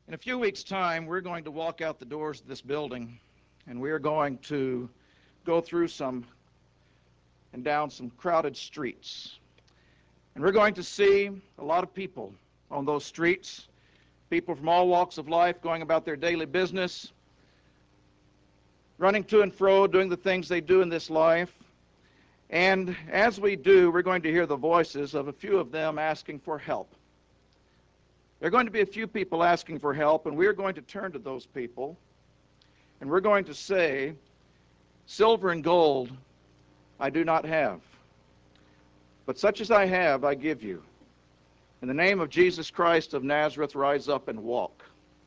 In a few weeks' time, we're going to walk out the doors of this building, and we are going to go through some and down some crowded streets. And we're going to see a lot of people on those streets, people from all walks of life going about their daily business, running to and fro, doing the things they do in this life. And as we do, we're going to hear the voices of a few of them asking for help. There are going to be a few people asking for help, and we're going to turn to those people, and we're going to say, "Silver and gold I do not have, but such as I have I give you. In the name of Jesus Christ of Nazareth, rise up and walk."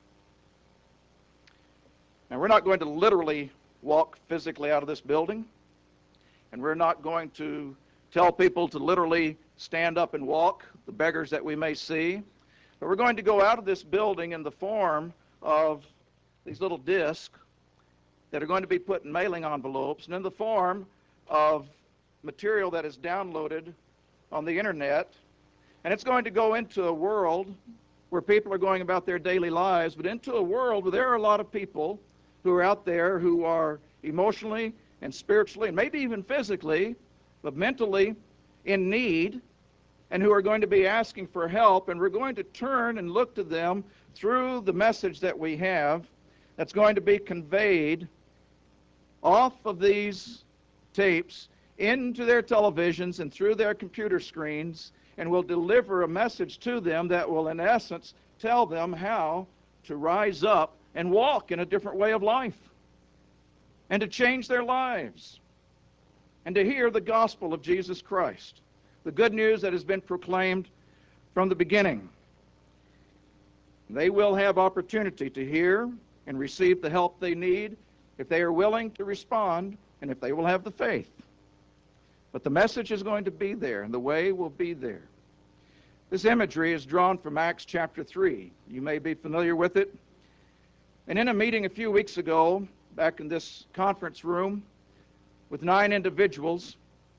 Now, we're not going to literally walk physically out of this building, and we're not going to tell people to literally stand up and walk, the beggars that we may see. But we're going to go out of this building in the form of these little discs that are going to be put in mailing envelopes, and in the form of material that is downloaded on the internet. And it's going to go into a world where people are going about their daily lives, but into a world where there are a lot of people who are out there who are emotionally and spiritually, and maybe even physically, but mentally in need, and who are going to be asking for help, and we're going to turn and look to them through the message that we have that's going to be conveyed off of these tapes into their televisions and through their computer screens, and will deliver a message to them that will, in essence, tell them how to rise up and walk in a different way of life, and to change their lives, and to hear the gospel of Jesus Christ, the good news that has been proclaimed from the beginning. They will have opportunity to hear and receive the help they need if they are willing to respond and if they will have the faith. But the message is going to be there, and the way will be there. This imagery is drawn from Acts chapter 3. You may be familiar with it. And in a meeting a few weeks ago, back in this conference room, with 9 individuals,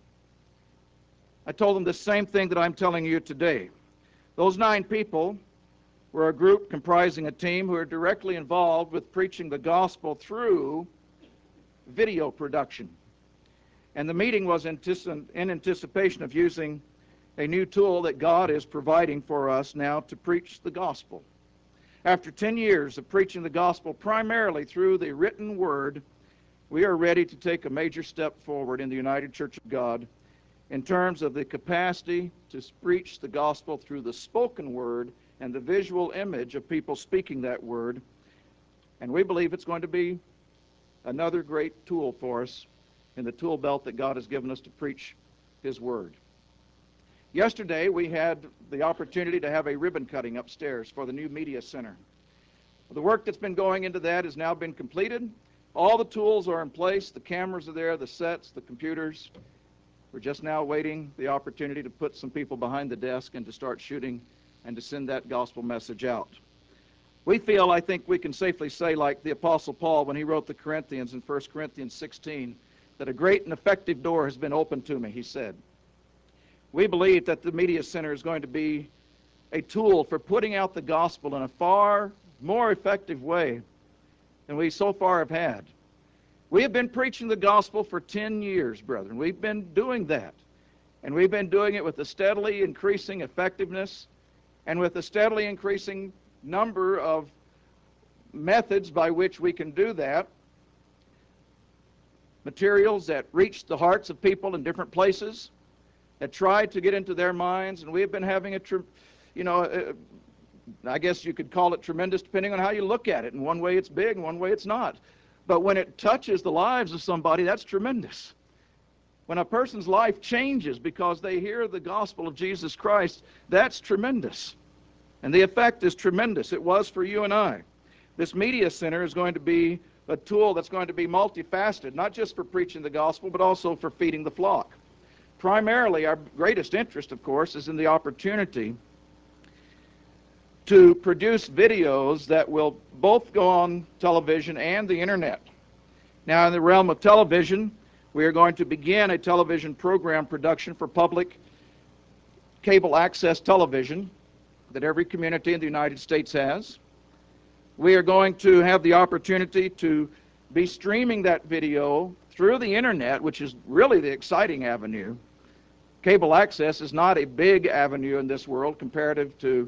I told them the same thing that I'm telling you today. Those 9 people were a group comprising a team who are directly involved with preaching the gospel through video production. And the meeting was in anticipation of using a new tool that God is providing for us now to preach the gospel. After 10 years of preaching the gospel primarily through the written word, we are ready to take a major step forward in the United Church of God in terms of the capacity to preach the gospel through the spoken word and the visual image of people speaking that word. And we believe it's going to be another great tool for us in the tool belt that God has given us to preach His word. Yesterday, we had the opportunity to have a ribbon cutting upstairs for the new media center. The work that's been going into that has now been completed. All the tools are in place. The cameras are there, the sets, the computers. We're just now waiting the opportunity to put some people behind the desk and to start shooting and to send that gospel message out. We feel, I think we can safely say, like the Apostle Paul when he wrote the Corinthians in 1 Corinthians 16, that a great and effective door has been opened to me, he said. We believe that the Media Center is going to be a tool for putting out the gospel in a far more effective way than we so far have had. We have been preaching the gospel for 10 years, brethren. We've been doing that. And we've been doing it with a steadily increasing effectiveness and with a steadily increasing number of methods by which we can do that. Materials that reach the hearts of people in different places, that try to get into their minds. And we have been having I guess you could call it tremendous depending on how you look at it. In one way it's big, in one way it's not. But when it touches the lives of somebody, that's tremendous. When a person's life changes because they hear the gospel of Jesus Christ, that's tremendous. And the effect is tremendous. It was for you and I. This media center is going to be a tool that's going to be multifaceted, not just for preaching the gospel, but also for feeding the flock. Primarily, our greatest interest, of course, is in the opportunity to produce videos that will both go on television and the internet. Now, in the realm of television, we are going to begin a television program production for public cable access television that every community in the United States has. We are going to have the opportunity to be streaming that video through the internet, which is really the exciting avenue. Cable access is not a big avenue in this world comparative to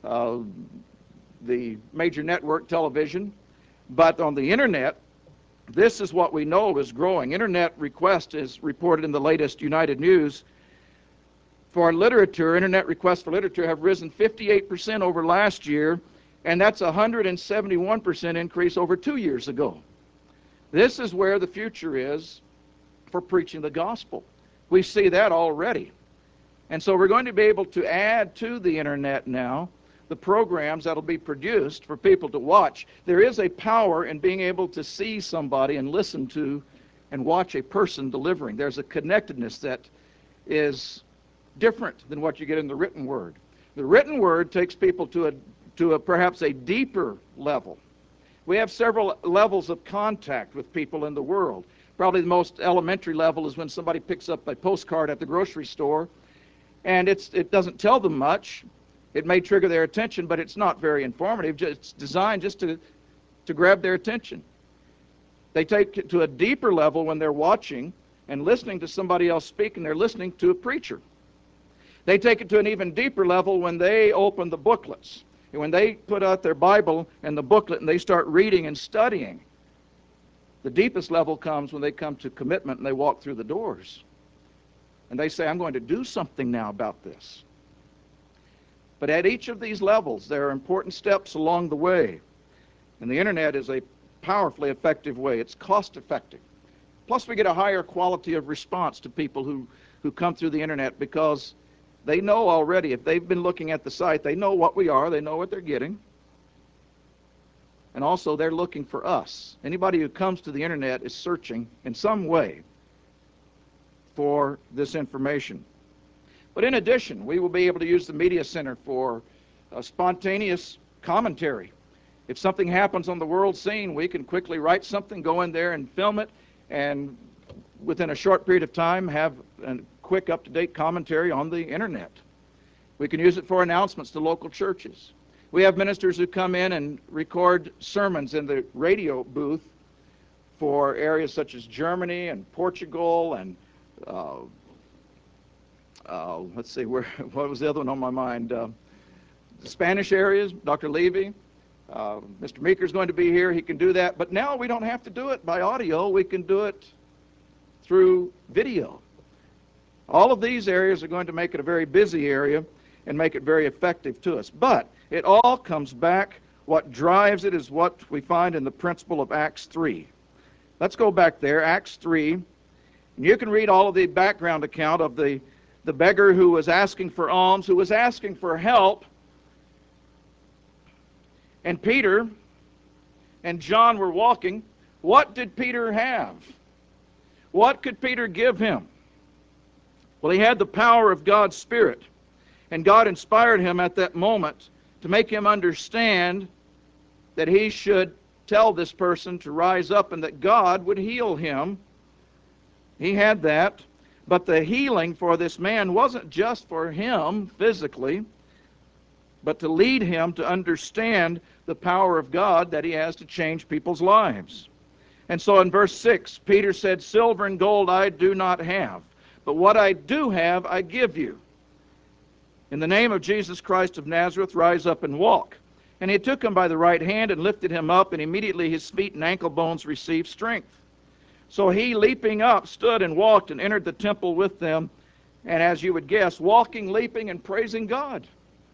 the major network television, but on the internet, this is what we know is growing. Internet request is reported in the latest United News for literature. Internet requests for literature have risen 58% over last year, and that's a 171% increase over 2 years ago. This is where the future is for preaching the gospel. We see that already. And so we're going to be able to add to the internet now the programs that will be produced for people to watch. There is a power in being able to see somebody and listen to and watch a person delivering. There's a connectedness that is different than what you get in the written word. The written word takes people to a perhaps a deeper level. We have several levels of contact with people in the world. Probably the most elementary level is when somebody picks up a postcard at the grocery store, and it doesn't tell them much. It may trigger their attention, but it's not very informative. It's designed just to grab their attention. They take it to a deeper level when they're watching and listening to somebody else speak, and they're listening to a preacher. They take it to an even deeper level when they open the booklets. And when they put out their Bible and the booklet and they start reading and studying. The deepest level comes when they come to commitment and they walk through the doors. And they say, I'm going to do something now about this. But at each of these levels, there are important steps along the way. And the internet is a powerfully effective way. It's cost effective. Plus, we get a higher quality of response to people who come through the internet because they know already, if they've been looking at the site, they know what we are, they know what they're getting. And also, they're looking for us. Anybody who comes to the internet is searching in some way for this information. But in addition, we will be able to use the Media Center for spontaneous commentary. If something happens on the world scene, we can quickly write something, go in there and film it, and within a short period of time have a quick up-to-date commentary on the internet. We can use it for announcements to local churches. We have ministers who come in and record sermons in the radio booth for areas such as Germany and Portugal and let's see, what was the other one on my mind? The Spanish areas, Dr. Levy. Mr. Meeker's going to be here. He can do that. But now we don't have to do it by audio. We can do it through video. All of these areas are going to make it a very busy area and make it very effective to us. But it all comes back. What drives it is what we find in the principle of Acts 3. Let's go back there, Acts 3. And you can read all of the background account of the beggar who was asking for alms, who was asking for help. And Peter and John were walking. What did Peter have? What could Peter give him? Well, he had the power of God's Spirit. And God inspired him at that moment to make him understand that he should tell this person to rise up and that God would heal him. He had that. But the healing for this man wasn't just for him physically, but to lead him to understand the power of God that he has to change people's lives. And so in verse 6, Peter said, "Silver and gold I do not have, but what I do have I give you. In the name of Jesus Christ of Nazareth, rise up and walk." And he took him by the right hand and lifted him up, and immediately his feet and ankle bones received strength. So he, leaping up, stood and walked and entered the temple with them, and as you would guess, walking, leaping, and praising God.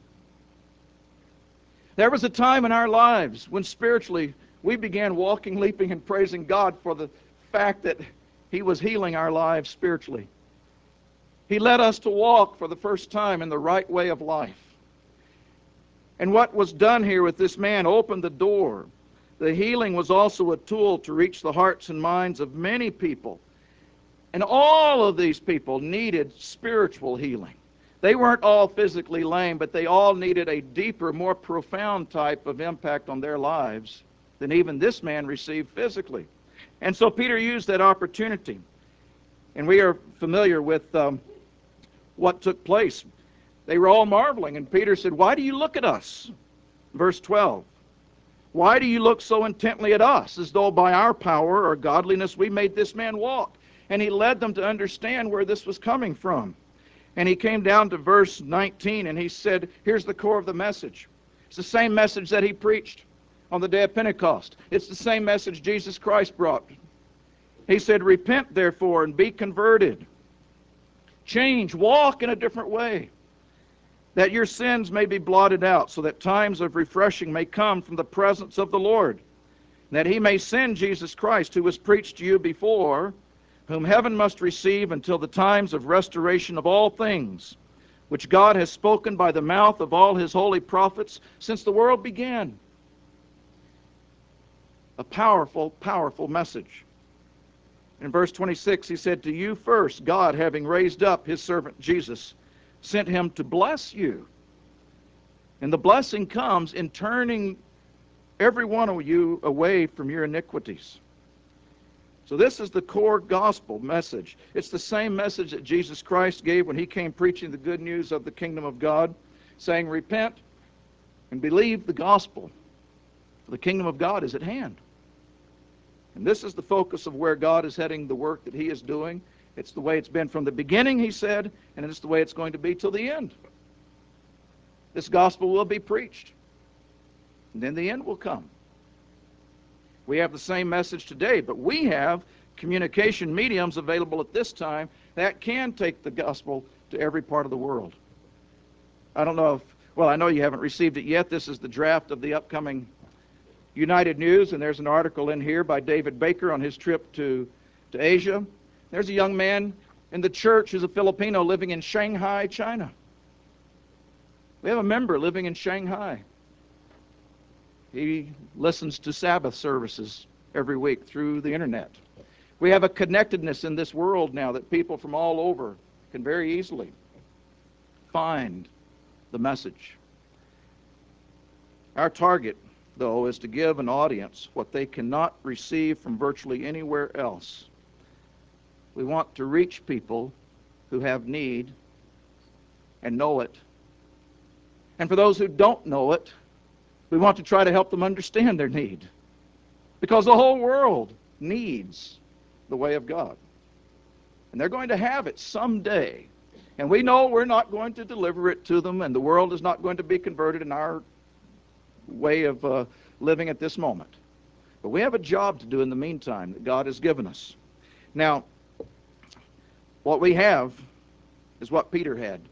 There was a time in our lives when spiritually we began walking, leaping, and praising God for the fact that he was healing our lives spiritually. He led us to walk for the first time in the right way of life. And what was done here with this man opened the door. The healing was also a tool to reach the hearts and minds of many people. And all of these people needed spiritual healing. They weren't all physically lame, but they all needed a deeper, more profound type of impact on their lives than even this man received physically. And so Peter used that opportunity. And we are familiar with what took place. They were all marveling, and Peter said, "Why do you look at us?" Verse 12. Why do you look so intently at us, as though by our power or godliness we made this man walk? And he led them to understand where this was coming from. And he came down to verse 19, and he said, here's the core of the message. It's the same message that he preached on the day of Pentecost. It's the same message Jesus Christ brought. He said, repent, therefore, and be converted. Change, walk in a different way, that your sins may be blotted out, so that times of refreshing may come from the presence of the Lord, that he may send Jesus Christ, who was preached to you before, whom heaven must receive until the times of restoration of all things, which God has spoken by the mouth of all his holy prophets since the world began. A powerful, powerful message. In verse 26, he said, to you first, God, having raised up his servant Jesus, sent him to bless you. And the blessing comes in turning every one of you away from your iniquities. So this is the core gospel message. It's the same message that Jesus Christ gave when he came preaching the good news of the kingdom of God, saying, repent and believe the gospel, for the kingdom of God is at hand. And this is the focus of where God is heading the work that he is doing. It's the way it's been from the beginning, he said, and it's the way it's going to be till the end. This gospel will be preached, and then the end will come. We have the same message today, but we have communication mediums available at this time that can take the gospel to every part of the world. I don't know if, well, I know you haven't received it yet. This is the draft of the upcoming United News, and there's an article in here by David Baker on his trip to Asia. There's a young man in the church who's a Filipino living in Shanghai, China. We have a member living in Shanghai. He listens to Sabbath services every week through the internet. We have a connectedness in this world now that people from all over can very easily find the message. Our target, though, is to give an audience what they cannot receive from virtually anywhere else. We want to reach people who have need and know it. And for those who don't know it, we want to try to help them understand their need. Because the whole world needs the way of God. And they're going to have it someday. And we know we're not going to deliver it to them, and the world is not going to be converted in our way of living at this moment. But we have a job to do in the meantime that God has given us. Now, what we have is what Peter had.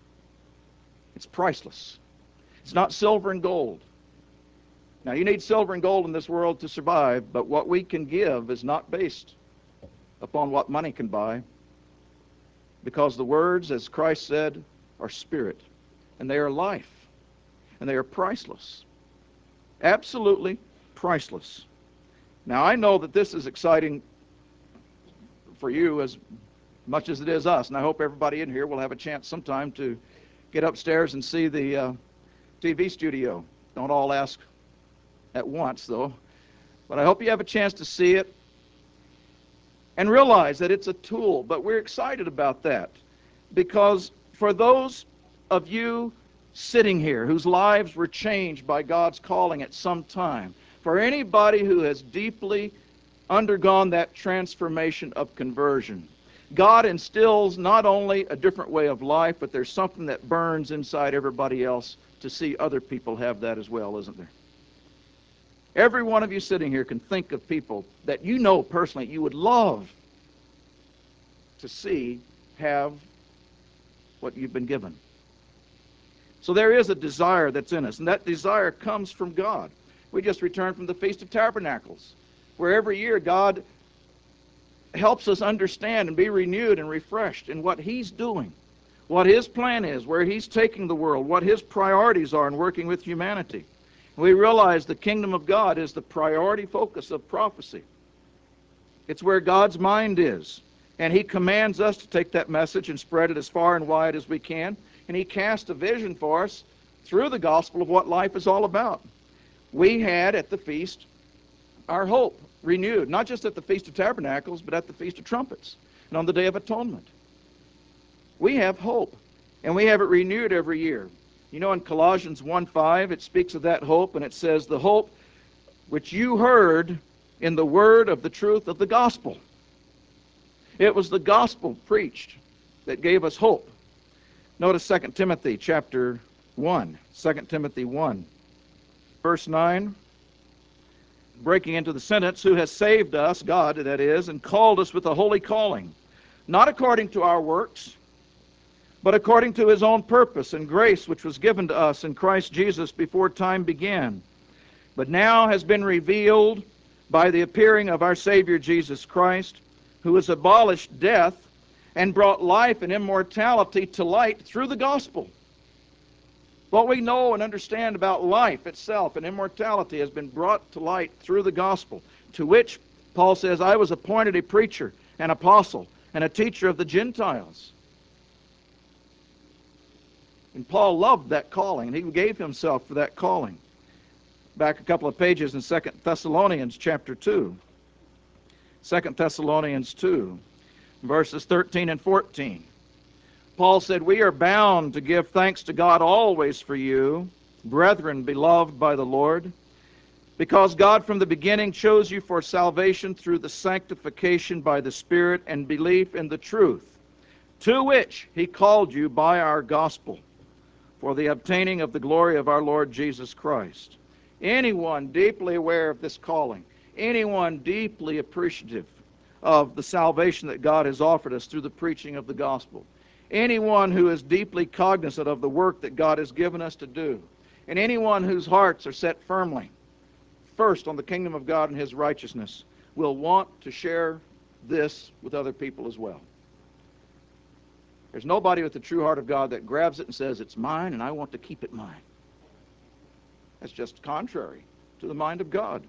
It's priceless. It's not silver and gold. Now, you need silver and gold in this world to survive, but what we can give is not based upon what money can buy, because the words, as Christ said, are spirit, and they are life, and they are priceless. Absolutely priceless. Now, I know that this is exciting for you as much as it is us, and I hope everybody in here will have a chance sometime to get upstairs and see the TV studio. Don't all ask at once, though. But I hope you have a chance to see it and realize that it's a tool. But we're excited about that, because for those of you sitting here whose lives were changed by God's calling at some time, for anybody who has deeply undergone that transformation of conversion, God instills not only a different way of life, but there's something that burns inside everybody else to see other people have that as well, isn't there? Every one of you sitting here can think of people that you know personally you would love to see have what you've been given. So there is a desire that's in us, and that desire comes from God. We just returned from the Feast of Tabernacles, where every year God helps us understand and be renewed and refreshed in what He's doing, what His plan is, where He's taking the world, what His priorities are in working with humanity. We realize the kingdom of God is the priority focus of prophecy. It's where God's mind is. And He commands us to take that message and spread it as far and wide as we can. And He cast a vision for us through the gospel of what life is all about. We had at the feast our hope renewed, not just at the Feast of Tabernacles, but at the Feast of Trumpets and on the Day of Atonement. We have hope, and we have it renewed every year. You know, in Colossians 1:5, it speaks of that hope, and it says, the hope which you heard in the word of the truth of the gospel. It was the gospel preached that gave us hope. Notice 2 Timothy chapter 1. 2 Timothy 1, verse 9. Breaking into the sentence, who has saved us, God that is, and called us with a holy calling, not according to our works, but according to his own purpose and grace which was given to us in Christ Jesus before time began, but now has been revealed by the appearing of our Savior Jesus Christ, who has abolished death and brought life and immortality to light through the gospel. What we know and understand about life itself and immortality has been brought to light through the gospel, to which Paul says, I was appointed a preacher, an apostle, and a teacher of the Gentiles. And Paul loved that calling, and he gave himself for that calling. Back a couple of pages in 2 Thessalonians chapter 2. 2 Thessalonians 2, verses 13 and 14. Paul said, we are bound to give thanks to God always for you, brethren beloved by the Lord, because God from the beginning chose you for salvation through the sanctification by the Spirit and belief in the truth, to which he called you by our gospel, for the obtaining of the glory of our Lord Jesus Christ. Anyone deeply aware of this calling, anyone deeply appreciative of the salvation that God has offered us through the preaching of the gospel, anyone who is deeply cognizant of the work that God has given us to do, and anyone whose hearts are set firmly first on the kingdom of God and his righteousness, will want to share this with other people as well. There's nobody with the true heart of God that grabs it and says, it's mine and I want to keep it mine. That's just contrary to the mind of God.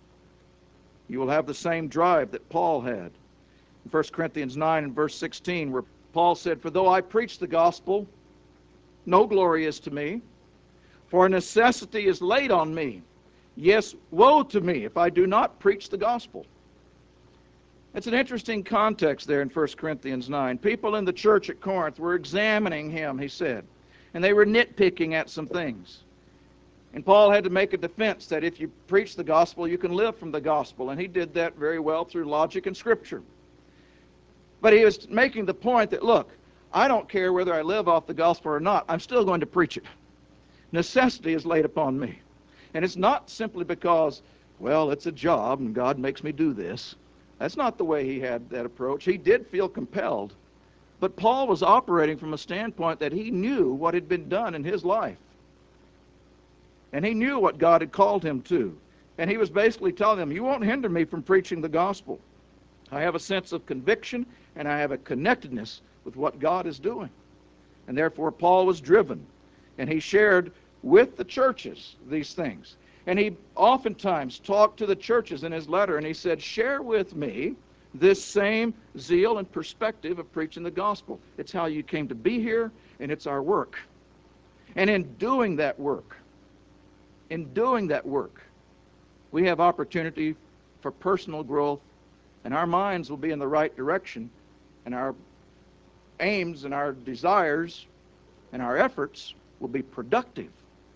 You will have the same drive that Paul had. In 1 Corinthians 9 and verse 16, where Paul said, for though I preach the gospel, no glory is to me, for a necessity is laid on me. Yes, woe to me if I do not preach the gospel. It's an interesting context there in 1 Corinthians 9. People in the church at Corinth were examining him, he said, and they were nitpicking at some things. And Paul had to make a defense that if you preach the gospel, you can live from the gospel. And he did that very well through logic and scripture. But he was making the point that, look, I don't care whether I live off the gospel or not. I'm still going to preach it. Necessity is laid upon me. And it's not simply because, well, it's a job and God makes me do this. That's not the way he had that approach. He did feel compelled. But Paul was operating from a standpoint that he knew what had been done in his life. And he knew what God had called him to. And he was basically telling them, you won't hinder me from preaching the gospel. I have a sense of conviction, and I have a connectedness with what God is doing. And therefore, Paul was driven. And he shared with the churches these things. And he oftentimes talked to the churches in his letter, and he said, share with me this same zeal and perspective of preaching the gospel. It's how you came to be here, and it's our work. And in doing that work, we have opportunity for personal growth, and our minds will be in the right direction, and our aims and our desires and our efforts will be productive.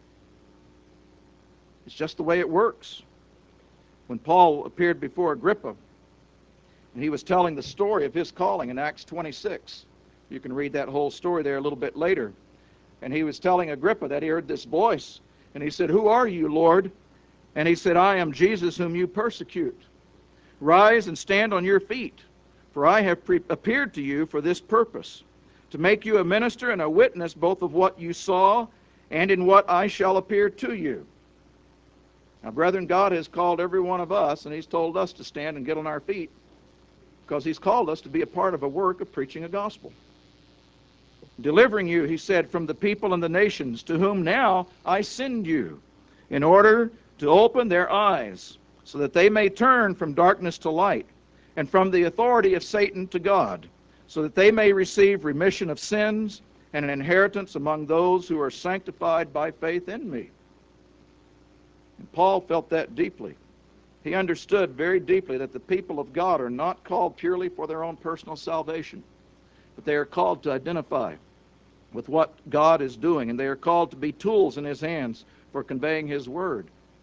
It's just the way it works. When Paul appeared before Agrippa, and he was telling the story of his calling in Acts 26, you can read that whole story there a little bit later, and he was telling Agrippa that he heard this voice. And he said, who are you, Lord? And he said, I am Jesus whom you persecute. Rise and stand on your feet, for I have appeared to you for this purpose, to make you a minister and a witness both of what you saw and in what I shall appear to you. Now, brethren, God has called every one of us, and he's told us to stand and get on our feet, because he's called us to be a part of a work of preaching a gospel. Delivering you, he said, from the people and the nations, to whom now I send you, in order to open their eyes, so that they may turn from darkness to light, and from the authority of Satan to God, so that they may receive remission of sins and an inheritance among those who are sanctified by faith in me. And Paul felt that deeply. He understood very deeply that the people of God are not called purely for their own personal salvation, but they are called to identify with what God is doing, and they are called to be tools in his hands for conveying his word.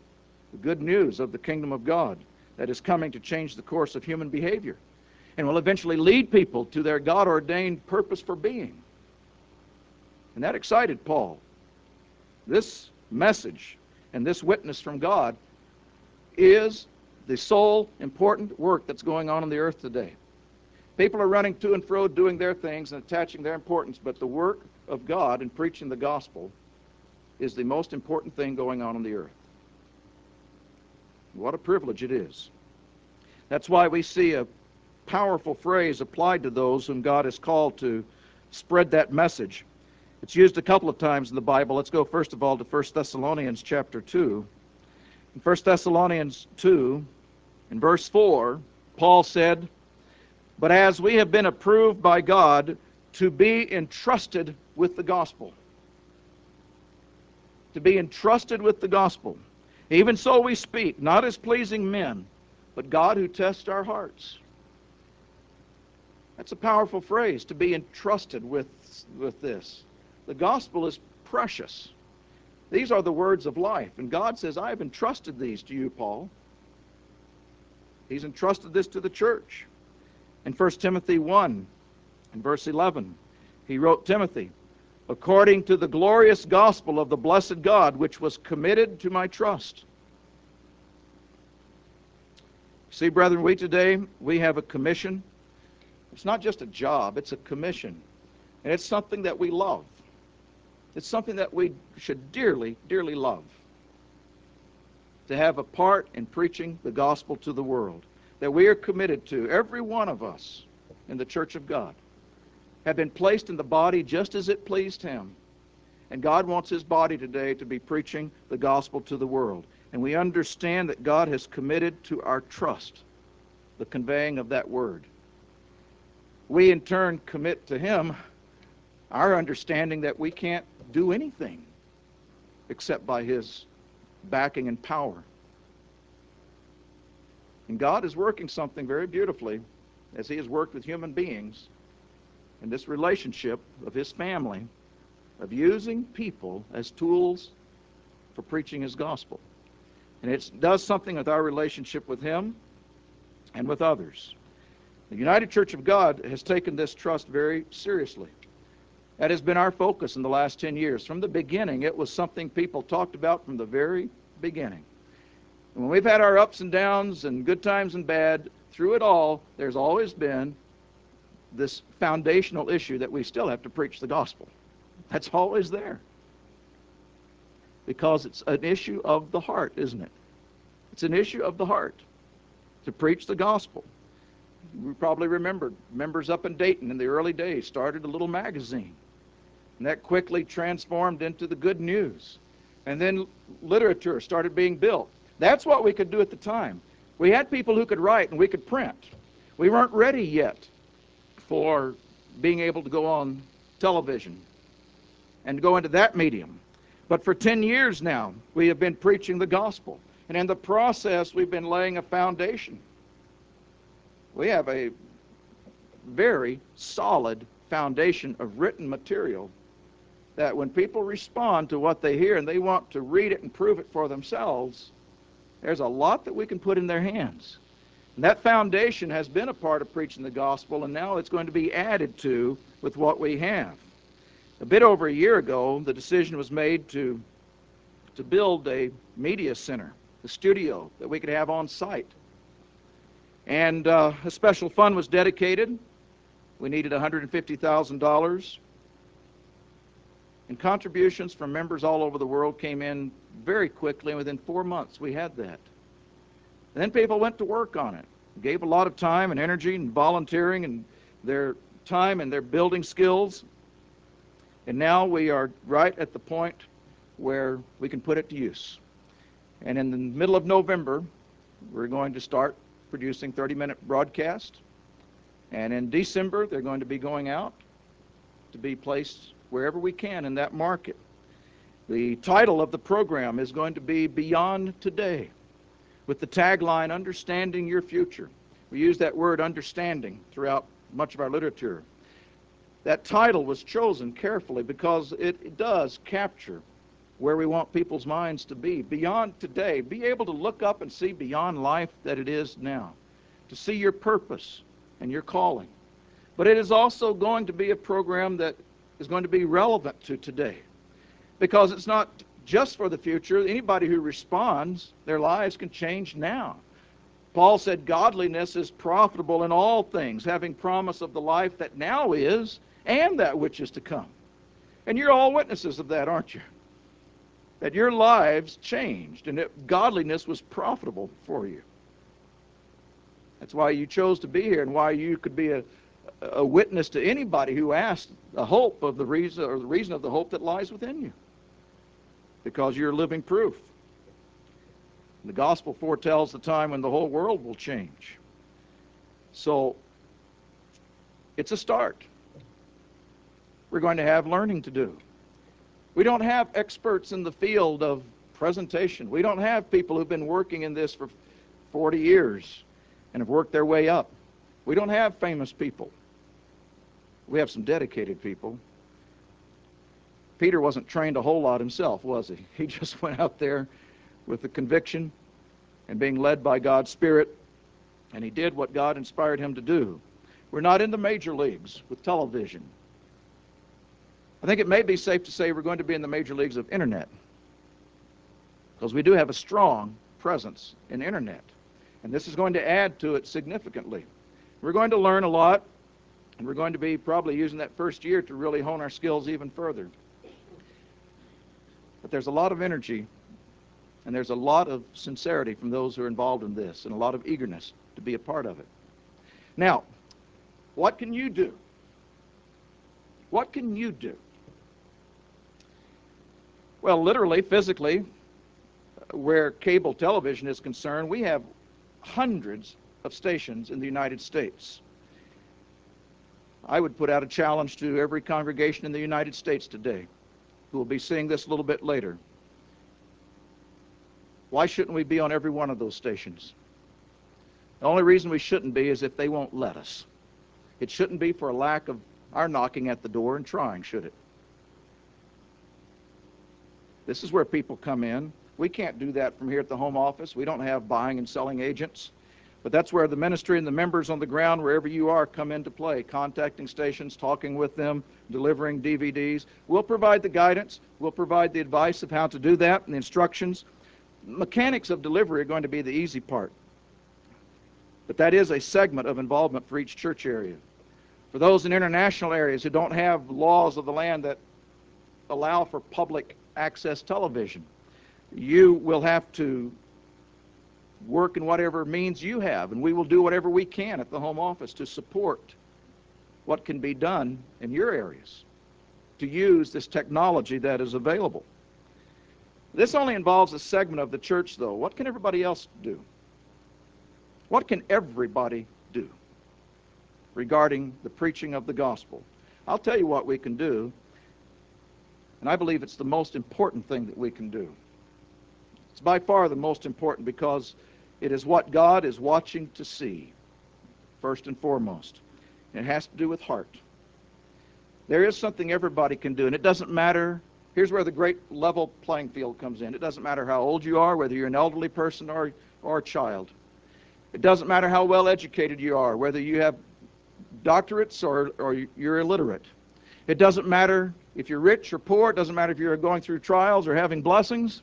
the good news of the kingdom of God that is coming to change the course of human behavior and will eventually lead people to their God-ordained purpose for being. And that excited Paul. This message and this witness from God is the sole important work that's going on the earth today. People are running to and fro doing their things and attaching their importance, but the work of God in preaching the gospel is the most important thing going on the earth. What a privilege it is. That's why we see a powerful phrase applied to those whom God has called to spread that message. It's used a couple of times in the Bible. Let's go first of all to 1 Thessalonians chapter 2. In 1 Thessalonians 2, in verse 4, Paul said, "But as we have been approved by God to be entrusted with the gospel." To be entrusted with the gospel. "Even so we speak, not as pleasing men, but God who tests our hearts." That's a powerful phrase, to be entrusted with this. The gospel is precious. These are the words of life. And God says, I have entrusted these to you, Paul. He's entrusted this to the church. In 1 Timothy 1, in verse 11, he wrote Timothy, "According to the glorious gospel of the blessed God, which was committed to my trust." See, brethren, we have a commission. It's not just a job, it's a commission. And it's something that we love. It's something that we should dearly, dearly love. To have a part in preaching the gospel to the world. That we are committed to, every one of us in the church of God, have been placed in the body just as it pleased Him. And God wants His body today to be preaching the gospel to the world. And we understand that God has committed to our trust the conveying of that word. We in turn commit to Him our understanding that we can't do anything except by His backing and power. And God is working something very beautifully as He has worked with human beings in this relationship of His family, of using people as tools for preaching His gospel. And it does something with our relationship with Him and with others. The United Church of God has taken this trust very seriously. That has been our focus in the last 10 years. From the beginning, it was something people talked about from the very beginning. And when we've had our ups and downs and good times and bad, through it all, there's always been this foundational issue that we still have to preach the gospel. That's always there. Because it's an issue of the heart, isn't it? It's an issue of the heart to preach the gospel. You probably remember members up in Dayton in the early days started a little magazine. And that quickly transformed into the Good News. And then literature started being built. That's what we could do at the time. We had people who could write and we could print. We weren't ready yet for being able to go on television and go into that medium. But for 10 years now, we have been preaching the gospel. And in the process, we've been laying a foundation. We have a very solid foundation of written material that when people respond to what they hear and they want to read it and prove it for themselves, there's a lot that we can put in their hands. And that foundation has been a part of preaching the gospel, and now it's going to be added to with what we have. A bit over a year ago, the decision was made to build a media center, a studio that we could have on site. And a special fund was dedicated. We needed $150,000. And contributions from members all over the world came in very quickly, and within 4 months we had that. And then people went to work on it, gave a lot of time and energy and volunteering and their time and their building skills. And now we are right at the point where we can put it to use. And in the middle of November, we're going to start producing 30-minute broadcasts. And in December, they're going to be going out to be placed wherever we can in that market. The title of the program is going to be Beyond Today, with the tagline, Understanding Your Future. We use that word understanding throughout much of our literature. That title was chosen carefully because it does capture where we want people's minds to be, beyond today. Be able to look up and see beyond life that it is now, to see your purpose and your calling. But it is also going to be a program that is going to be relevant to today, because it's not just for the future. Anybody who responds, their lives can change now. Paul said godliness is profitable in all things, having promise of the life that now is and that which is to come. And you're all witnesses of that, aren't you? That your lives changed and that godliness was profitable for you. That's why you chose to be here and why you could be a witness to anybody who asked the hope of the reason, or the reason of the hope that lies within you. Because you're living proof. The gospel foretells the time when the whole world will change. So, it's a start. We're going to have learning to do. We don't have experts in the field of presentation. We don't have people who've been working in this for 40 years and have worked their way up. We don't have famous people. We have some dedicated people. Peter wasn't trained a whole lot himself, was he? He just went out there with the conviction and being led by God's Spirit, and he did what God inspired him to do. We're not in the major leagues with television. I think it may be safe to say we're going to be in the major leagues of internet, because we do have a strong presence in internet, and this is going to add to it significantly. We're going to learn a lot, and we're going to be probably using that first year to really hone our skills even further. But there's a lot of energy, and there's a lot of sincerity from those who are involved in this, and a lot of eagerness to be a part of it. Now, what can you do? What can you do? Well, literally, physically, where cable television is concerned, we have hundreds of stations in the United States. I would put out a challenge to every congregation in the United States today who will be seeing this a little bit later. Why shouldn't we be on every one of those stations? The only reason we shouldn't be is if they won't let us. It shouldn't be for a lack of our knocking at the door and trying, should it? This is where people come in. We can't do that from here at the home office. We don't have buying and selling agents. But that's where the ministry and the members on the ground, wherever you are, come into play, contacting stations, talking with them, delivering DVDs. We'll provide the guidance. We'll provide the advice of how to do that and the instructions. Mechanics of delivery are going to be the easy part. But that is a segment of involvement for each church area. For those in international areas who don't have laws of the land that allow for public access television, you will have to work in whatever means you have, and we will do whatever we can at the home office to support what can be done in your areas to use this technology that is available. This only involves a segment of the church, though. What can everybody else do? What can everybody do regarding the preaching of the gospel? I'll tell you what we can do, and I believe it's the most important thing that we can do. It's by far the most important, because it is what God is watching to see, first and foremost. And it has to do with heart. There is something everybody can do, and it doesn't matter. Here's where the great level playing field comes in. It doesn't matter how old you are, whether you're an elderly person or a child. It doesn't matter how well educated you are, whether you have doctorates or you're illiterate. It doesn't matter if you're rich or poor. It doesn't matter if you're going through trials or having blessings.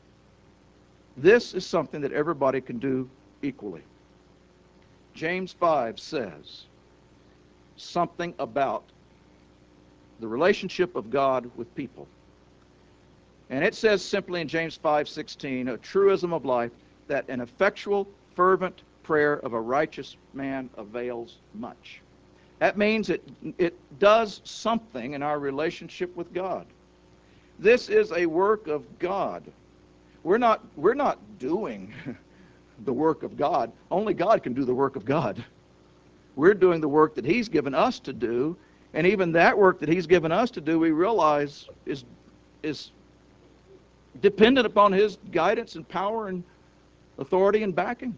This is something that everybody can do equally. James 5 says something about the relationship of God with people. And it says simply in James 5:16, a truism of life, that an effectual, fervent prayer of a righteous man avails much. That means it does something in our relationship with God. This is a work of God. We're not doing the work of God. Only God can do the work of God. We're doing the work that He's given us to do, and even that work that He's given us to do, we realize is dependent upon His guidance and power and authority and backing.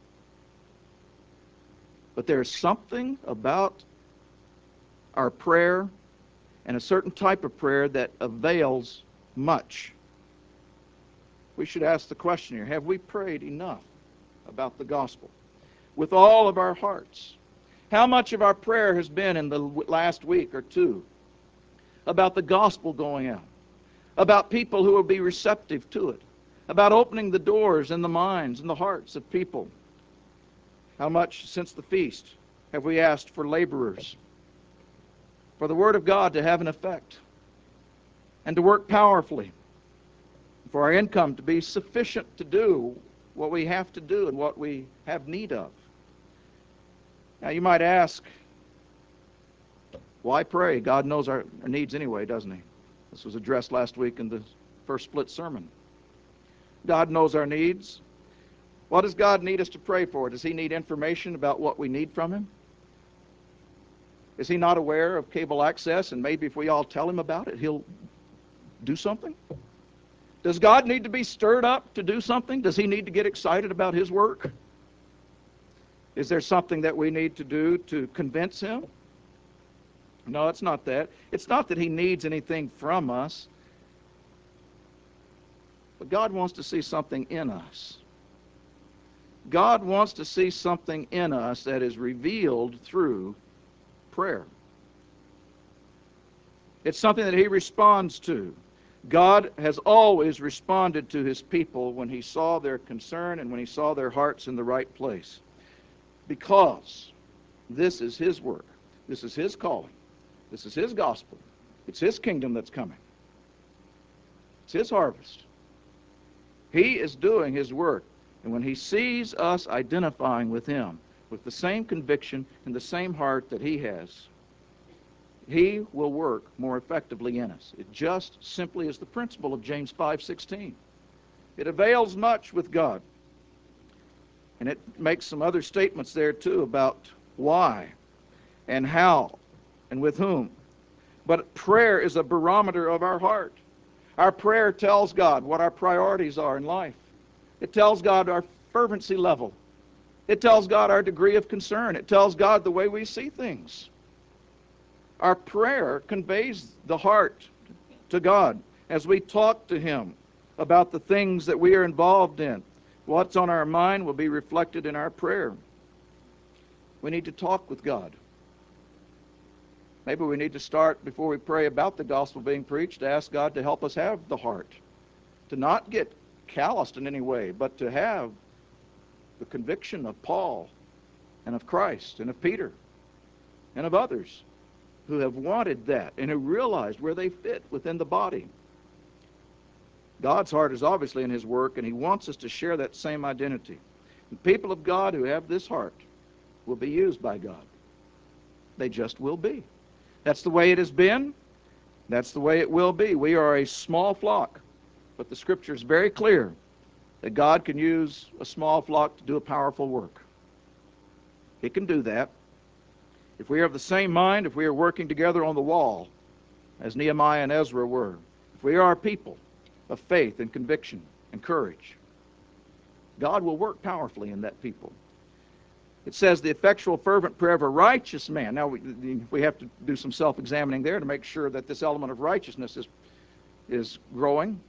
But there's something about our prayer and a certain type of prayer that avails much. we should ask the question here, have we prayed enough about the gospel with all of our hearts? How much of our prayer has been in the last week or two about the gospel going out, about people who will be receptive to it, about opening the doors in the minds and the hearts of people? How much since the feast have we asked for laborers, for the Word of God to have an effect and to work powerfully, for our income to be sufficient to do what we have to do and what we have need of? Now you might ask, why pray? God knows our needs anyway, doesn't He? This was addressed last week in the first split sermon. God knows our needs. What does God need us to pray for? Does He need information about what we need from Him? Is He not aware of cable access, and maybe if we all tell Him about it, He'll do something? Does God need to be stirred up to do something? Does He need to get excited about His work? Is there something that we need to do to convince Him? No, it's not that. It's not that He needs anything from us. But God wants to see something in us. God wants to see something in us that is revealed through prayer. It's something that He responds to. God has always responded to His people when He saw their concern and when He saw their hearts in the right place. Because this is His work. This is His calling. This is His gospel. It's His kingdom that's coming. It's His harvest. He is doing His work. And when He sees us identifying with Him, with the same conviction and the same heart that He has, He will work more effectively in us. It just simply is the principle of James 5:16. It avails much with God. And it makes some other statements there too about why and how and with whom. But prayer is a barometer of our heart. Our prayer tells God what our priorities are in life. It tells God our fervency level. It tells God our degree of concern. It tells God the way we see things. Our prayer conveys the heart to God as we talk to Him about the things that we are involved in. What's on our mind will be reflected in our prayer. We need to talk with God. Maybe we need to start, before we pray about the gospel being preached, to ask God to help us have the heart, to not get calloused in any way, but to have the conviction of Paul and of Christ and of Peter and of others who have wanted that and who realized where they fit within the body. God's heart is obviously in His work, and He wants us to share that same identity. And people of God who have this heart will be used by God. They just will be. That's the way it has been. That's the way it will be. We are a small flock, but the Scripture is very clear that God can use a small flock to do a powerful work. He can do that. If we are of the same mind, if we are working together on the wall, as Nehemiah and Ezra were, if we are a people of faith and conviction and courage, God will work powerfully in that people. It says the effectual fervent prayer of a righteous man. Now we have to do some self-examining there to make sure that this element of righteousness is growing.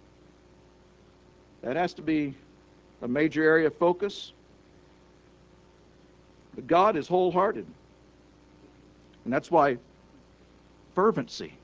That has to be a major area of focus. But God is wholehearted. And that's why fervency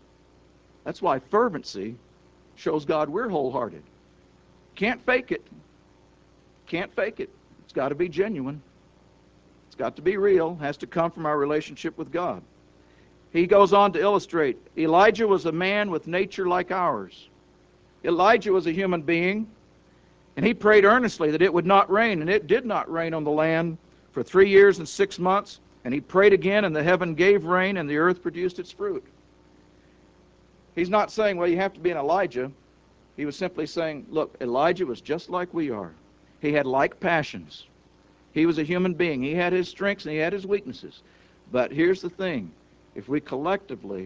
shows God we're wholehearted. Can't fake it. Can't fake it. It's got to be genuine. It's got to be real. It has to come from our relationship with God. He goes on to illustrate, Elijah was a man with nature like ours. Elijah was a human being, and he prayed earnestly that it would not rain, and it did not rain on the land for 3 years and 6 months. And he prayed again, and the heaven gave rain, and the earth produced its fruit. He's not saying, well, you have to be an Elijah. He was simply saying, look, Elijah was just like we are. He had like passions. He was a human being. He had his strengths and he had his weaknesses. But here's the thing. If we collectively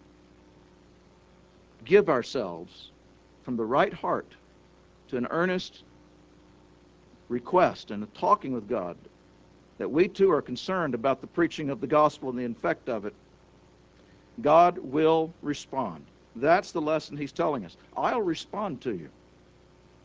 give ourselves from the right heart to an earnest request and a talking with God, that we too are concerned about the preaching of the gospel and the effect of it, God will respond. That's the lesson He's telling us. I'll respond to you.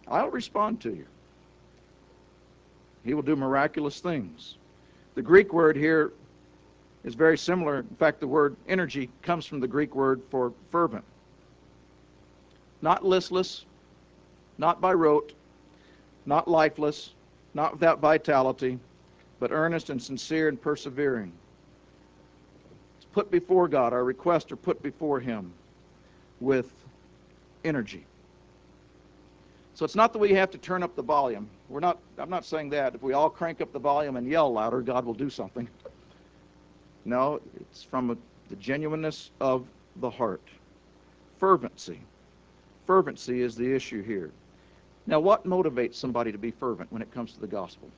I'll respond to you. He will do miraculous things. The Greek word here is very similar. In fact, the word energy comes from the Greek word for fervent. Not listless, not by rote, not lifeless, not without vitality, but earnest and sincere and persevering. It's put before God. Our requests are put before Him with energy. So it's not that we have to turn up the volume. I'm not saying that. If we all crank up the volume and yell louder, God will do something. No, it's from the genuineness of the heart. Fervency. Fervency is the issue here. Now, what motivates somebody to be fervent when it comes to the gospel?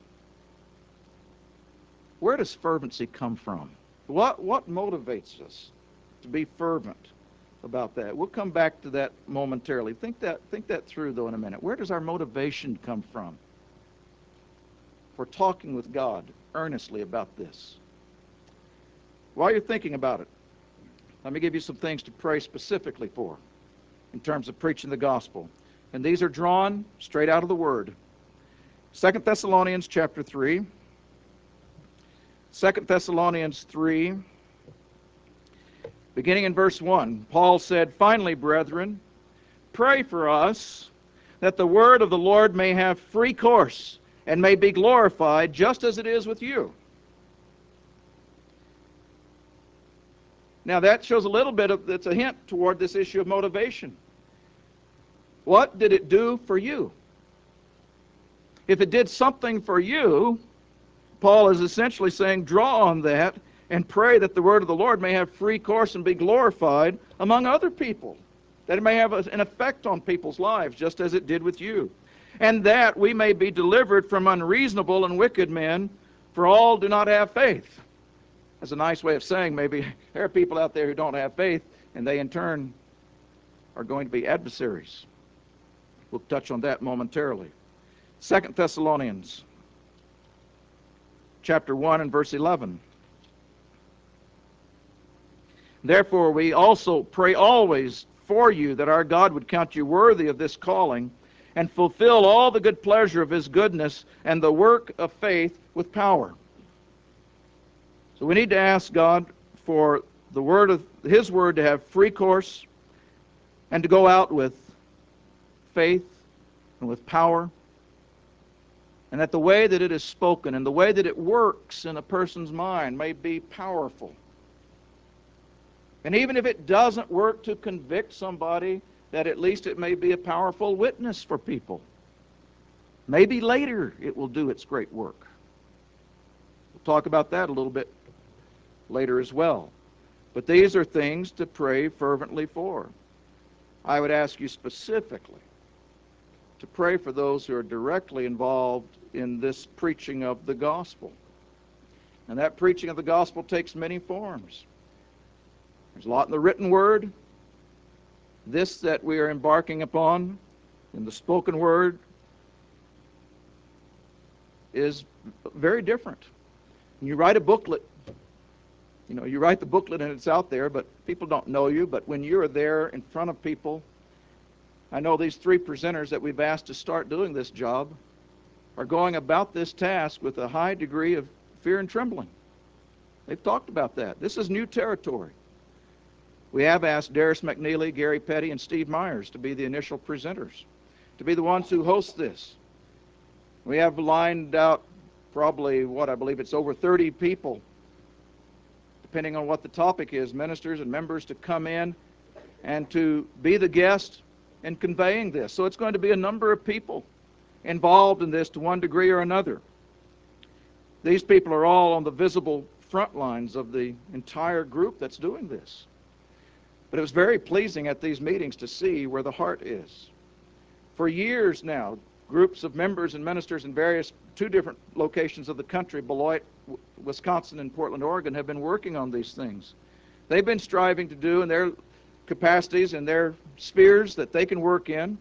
Where does fervency come from? What motivates us to be fervent about that? We'll come back to that momentarily. Think that through, though, in a minute. Where does our motivation come from for talking with God earnestly about this? While you're thinking about it, let me give you some things to pray specifically for in terms of preaching the gospel. And these are drawn straight out of the Word. 2 Thessalonians chapter 3. 2 Thessalonians 3, beginning in verse 1, Paul said, "Finally, brethren, pray for us that the word of the Lord may have free course and may be glorified just as it is with you." Now that shows a little bit of, it's a hint toward this issue of motivation. What did it do for you? If it did something for you, Paul is essentially saying, draw on that and pray that the word of the Lord may have free course and be glorified among other people, that it may have an effect on people's lives, just as it did with you, and that we may be delivered from unreasonable and wicked men, for all do not have faith. That's a nice way of saying maybe there are people out there who don't have faith, and they in turn are going to be adversaries. We'll touch on that momentarily. 2 Thessalonians chapter 1 and verse 11. "Therefore we also pray always for you, that our God would count you worthy of this calling, and fulfill all the good pleasure of His goodness and the work of faith with power." So we need to ask God for the word of His word to have free course and to go out with faith and with power, and that the way that it is spoken and the way that it works in a person's mind may be powerful. And even if it doesn't work to convict somebody, that at least it may be a powerful witness for people. Maybe later it will do its great work. We'll talk about that a little bit later as well. But these are things to pray fervently for. I would ask you specifically to pray for those who are directly involved in this preaching of the gospel. And that preaching of the gospel takes many forms. There's a lot in the written word. This that we are embarking upon in the spoken word is very different. When you write a booklet, you write the booklet and it's out there, but people don't know you. But when you're there in front of people, I know these three presenters that we've asked to start doing this job are going about this task with a high degree of fear and trembling. They've talked about that. This is new territory. We have asked Darius McNeely, Gary Petty, and Steve Myers to be the initial presenters, to be the ones who host this. We have lined out probably, I believe it's over 30 people, depending on what the topic is, ministers and members to come in and to be the guest in conveying this. So it's going to be a number of people involved in this to one degree or another. These people are all on the visible front lines of the entire group that's doing this. But it was very pleasing at these meetings to see where the heart is. For years now, groups of members and ministers in two different locations of the country, Beloit, Wisconsin, and Portland, Oregon, have been working on these things. They've been striving to do in their capacities and their spheres that they can work in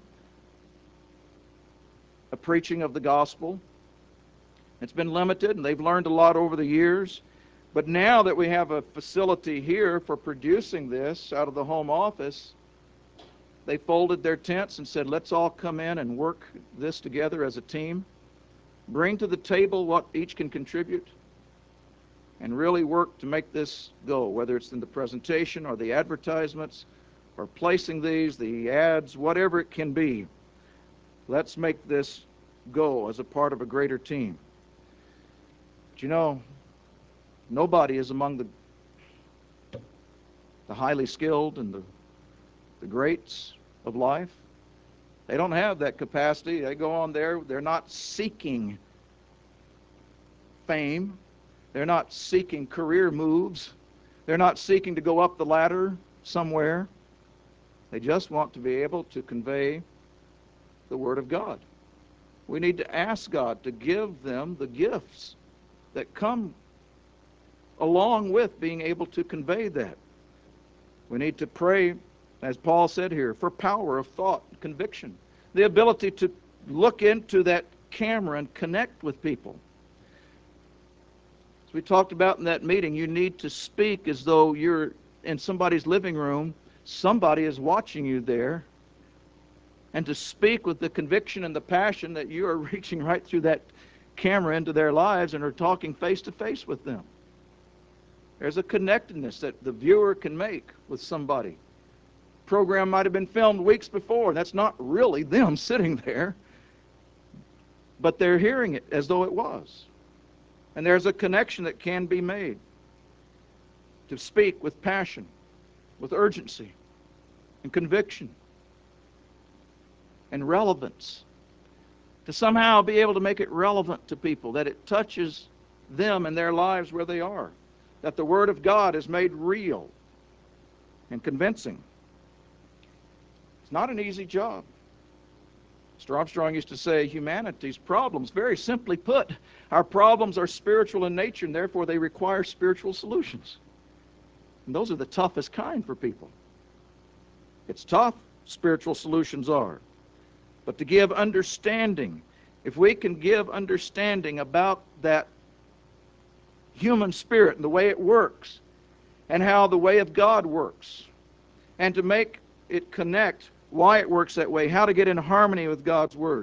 a preaching of the gospel. It's been limited, and they've learned a lot over the years. But now that we have a facility here for producing this out of the home office, They folded their tents and said, let's all come in and work this together as a team. Bring to the table what each can contribute and really work to make this go, whether it's in the presentation or the advertisements or placing these, the ads, whatever it can be. Let's make this go as a part of a greater team. But you know, nobody is among the highly skilled and the greats of life. They don't have that capacity. They go on there. They're not seeking fame. They're not seeking career moves. They're not seeking to go up the ladder somewhere. They just want to be able to convey the Word of God. We need to ask God to give them the gifts that come along with being able to convey that. We need to pray, as Paul said here, for power of thought, conviction, the ability to look into that camera and connect with people. As we talked about in that meeting, you need to speak as though you're in somebody's living room, somebody is watching you there, and to speak with the conviction and the passion that you are reaching right through that camera into their lives and are talking face to face with them. There's a connectedness that the viewer can make with somebody. The program might have been filmed weeks before. That's not really them sitting there, but they're hearing it as though it was. And there's a connection that can be made to speak with passion, with urgency, and conviction, and relevance, to somehow be able to make it relevant to people, that it touches them and their lives where they are, that the Word of God is made real and convincing. It's not an easy job. Mr. Armstrong used to say humanity's problems, very simply put, our problems are spiritual in nature, and therefore they require spiritual solutions. And those are the toughest kind for people. It's tough, spiritual solutions are. But to give understanding, if we can give understanding about that human spirit and the way it works, and how the way of God works, and to make it connect why it works that way, how to get in harmony with God's Word.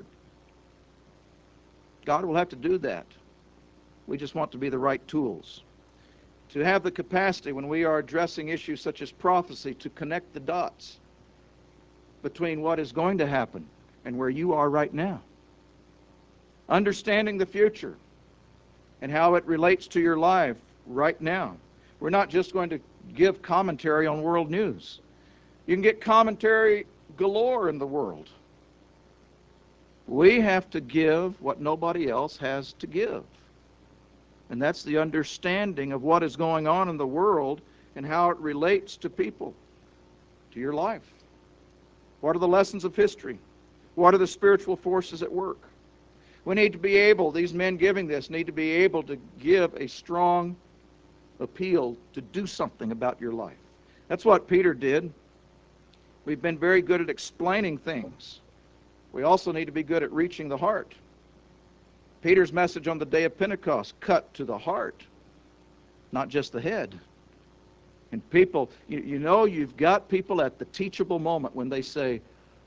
God will have to do that. We just want to be the right tools. To have the capacity when we are addressing issues such as prophecy to connect the dots between what is going to happen and where you are right now. Understanding the future and how it relates to your life right now. We're not just going to give commentary on world news. You can get commentary galore in the world. We have to give what nobody else has to give. And that's the understanding of what is going on in the world and how it relates to people, to your life. What are the lessons of history? What are the spiritual forces at work? We need to be able, these men giving this, need to be able to give a strong appeal to do something about your life. That's what Peter did. We've been very good at explaining things. We also need to be good at reaching the heart. Peter's message on the day of Pentecost cut to the heart, not just the head. And people, you know, you've got people at the teachable moment when they say,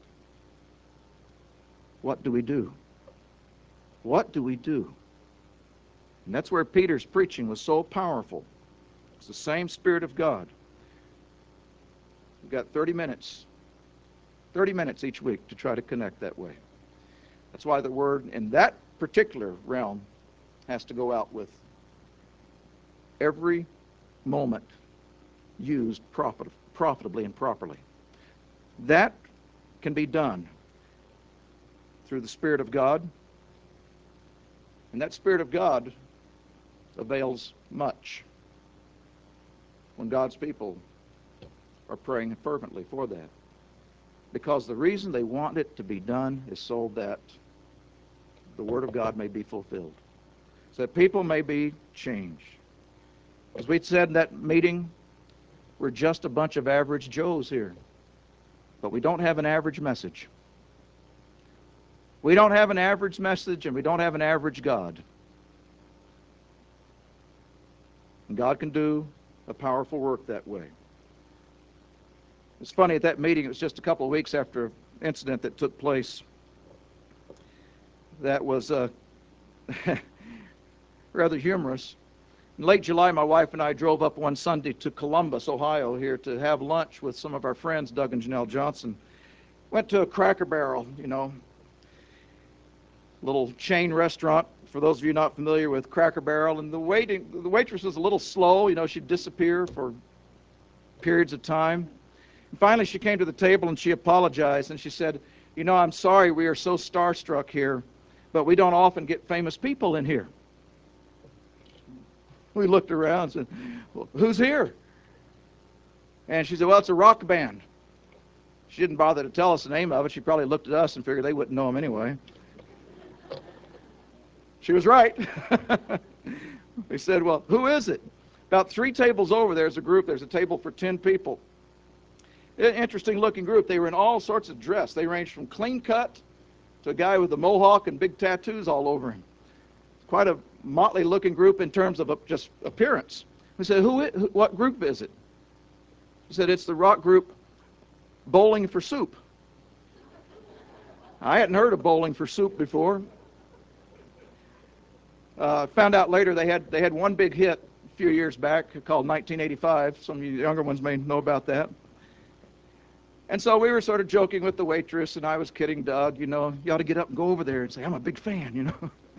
what do we do? What do we do? And that's where Peter's preaching was so powerful. It's the same Spirit of God. We've got 30 minutes each week to try to connect that way. That's why the Word in that particular realm has to go out with every moment used profitably and properly. That can be done through the Spirit of God, and that Spirit of God avails much when God's people are praying fervently for that. Because the reason they want it to be done is so that the Word of God may be fulfilled, so that people may be changed. As we said in that meeting, we're just a bunch of average Joes here, but we don't have an average message. We don't have an average message, and we don't have an average God. And God can do a powerful work that way. It's funny, at that meeting, it was just a couple of weeks after an incident that took place that was rather humorous. In late July, my wife and I drove up one Sunday to Columbus, Ohio, here to have lunch with some of our friends, Doug and Janelle Johnson. Went to a Cracker Barrel, little chain restaurant, for those of you not familiar with Cracker Barrel. And the waitress was a little slow. She'd disappear for periods of time. And finally, she came to the table and she apologized. And she said, I'm sorry we are so starstruck here, but we don't often get famous people in here. We looked around and said, well, who's here? And she said, well, it's a rock band. She didn't bother to tell us the name of it. She probably looked at us and figured they wouldn't know him anyway. She was right. They said, well, who is it? About 3 tables over, there's a group. There's a table for 10 people. Interesting looking group. They were in all sorts of dress. They ranged from clean cut to a guy with a mohawk and big tattoos all over him. Quite a motley looking group in terms of just appearance. We said, what group is it? He said, it's the rock group Bowling for Soup. I hadn't heard of Bowling for Soup before. Found out later they had one big hit a few years back called 1985. Some of you younger ones may know about that. And so we were sort of joking with the waitress, and I was kidding Doug, you ought to get up and go over there and say, I'm a big fan,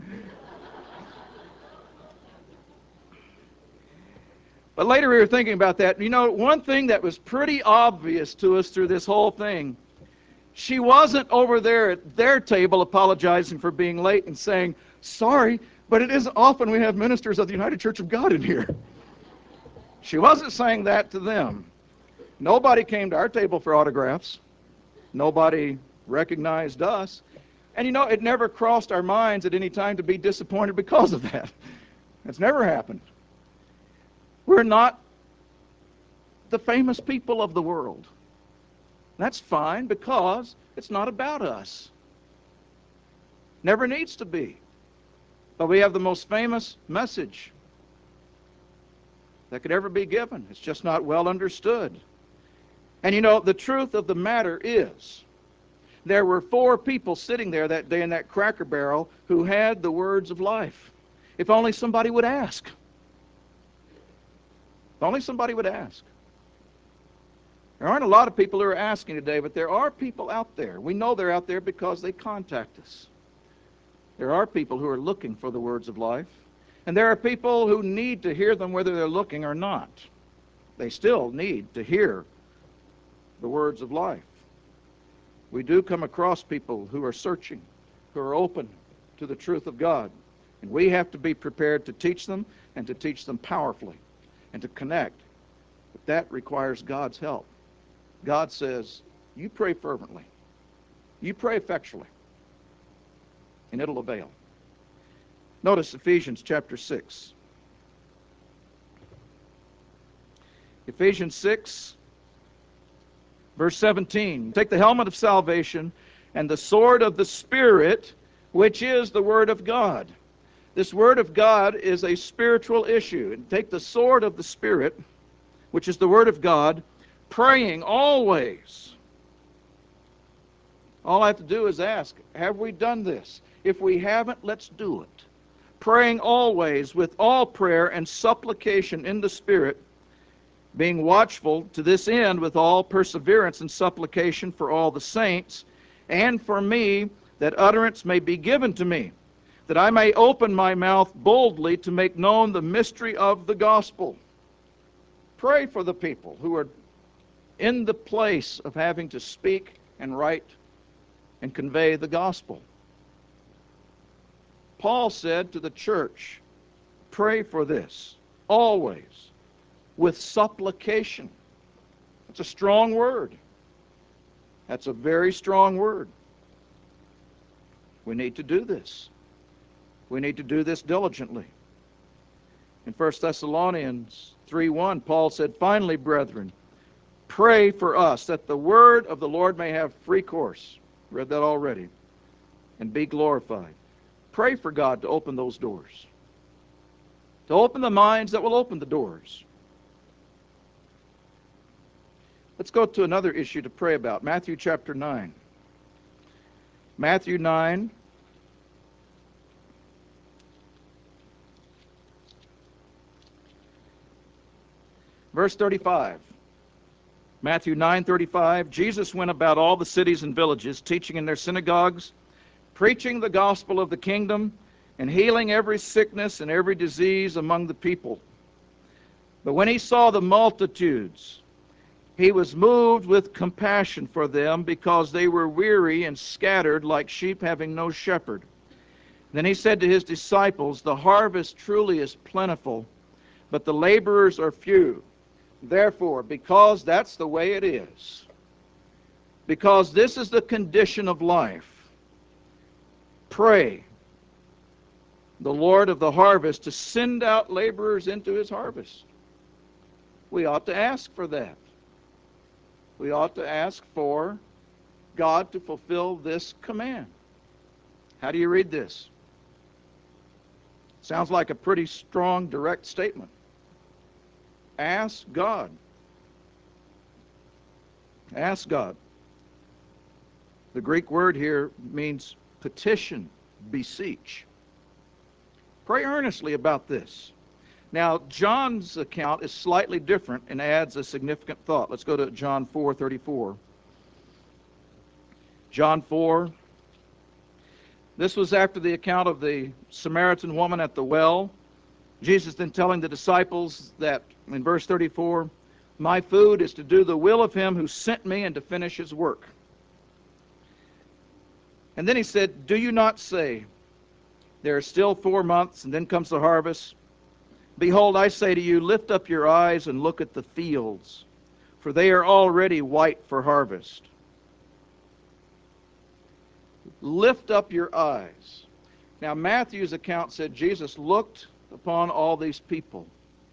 But later we were thinking about that. One thing that was pretty obvious to us through this whole thing, she wasn't over there at their table apologizing for being late and saying, sorry, but it isn't often we have ministers of the United Church of God in here. She wasn't saying that to them. Nobody came to our table for autographs. Nobody recognized us. And it never crossed our minds at any time to be disappointed because of that. It's never happened. We're not the famous people of the world. That's fine because it's not about us. Never needs to be. But we have the most famous message that could ever be given. It's just not well understood. And the truth of the matter is, there were 4 people sitting there that day in that Cracker Barrel who had the words of life. If only somebody would ask. If only somebody would ask. There aren't a lot of people who are asking today, but there are people out there. We know they're out there because they contact us. There are people who are looking for the words of life. And there are people who need to hear them whether they're looking or not. They still need to hear the words of life. We do come across people who are searching, who are open to the truth of God. And we have to be prepared to teach them and to teach them powerfully and to connect. But that requires God's help. God says, you pray fervently. You pray effectually. And it'll avail. Notice Ephesians chapter 6. Ephesians 6, verse 17. Take the helmet of salvation and the sword of the Spirit, which is the Word of God. This Word of God is a spiritual issue. And take the sword of the Spirit, which is the Word of God, praying always. All I have to do is ask, have we done this? If we haven't, let's do it. Praying always with all prayer and supplication in the Spirit, being watchful to this end with all perseverance and supplication for all the saints, and for me, that utterance may be given to me, that I may open my mouth boldly to make known the mystery of the gospel. Pray for the people who are in the place of having to speak and write and convey the gospel. Paul said to the church, pray for this, always, with supplication. That's a strong word. That's a very strong word. We need to do this. We need to do this diligently. In 1 Thessalonians 3:1, Paul said, finally, brethren, pray for us that the word of the Lord may have free course. Read that already. And be glorified. Pray for God to open those doors. To open the minds that will open the doors. Let's go to another issue to pray about. Matthew chapter 9. Matthew 9. Verse 35. Matthew 9:35. Jesus went about all the cities and villages, teaching in their synagogues, preaching the gospel of the kingdom, and healing every sickness and every disease among the people. But when he saw the multitudes, he was moved with compassion for them, because they were weary and scattered like sheep having no shepherd. Then he said to his disciples, "The harvest truly is plentiful, but the laborers are few. Therefore, because that's the way it is, because this is the condition of life, pray the Lord of the harvest to send out laborers into his harvest." We ought to ask for that. We ought to ask for God to fulfill this command. How do you read this? Sounds like a pretty strong, direct statement. Ask God. Ask God. The Greek word here means petition, beseech. Pray earnestly about this. Now, John's account is slightly different and adds a significant thought. Let's go to John 4:34. John 4. This was after the account of the Samaritan woman at the well. Jesus then telling the disciples that, in verse 34, "My food is to do the will of him who sent me and to finish his work." And then he said, "Do you not say, there are still 4 months, and then comes the harvest? Behold, I say to you, lift up your eyes and look at the fields, for they are already white for harvest." Lift up your eyes. Now, Matthew's account said Jesus looked upon all these people.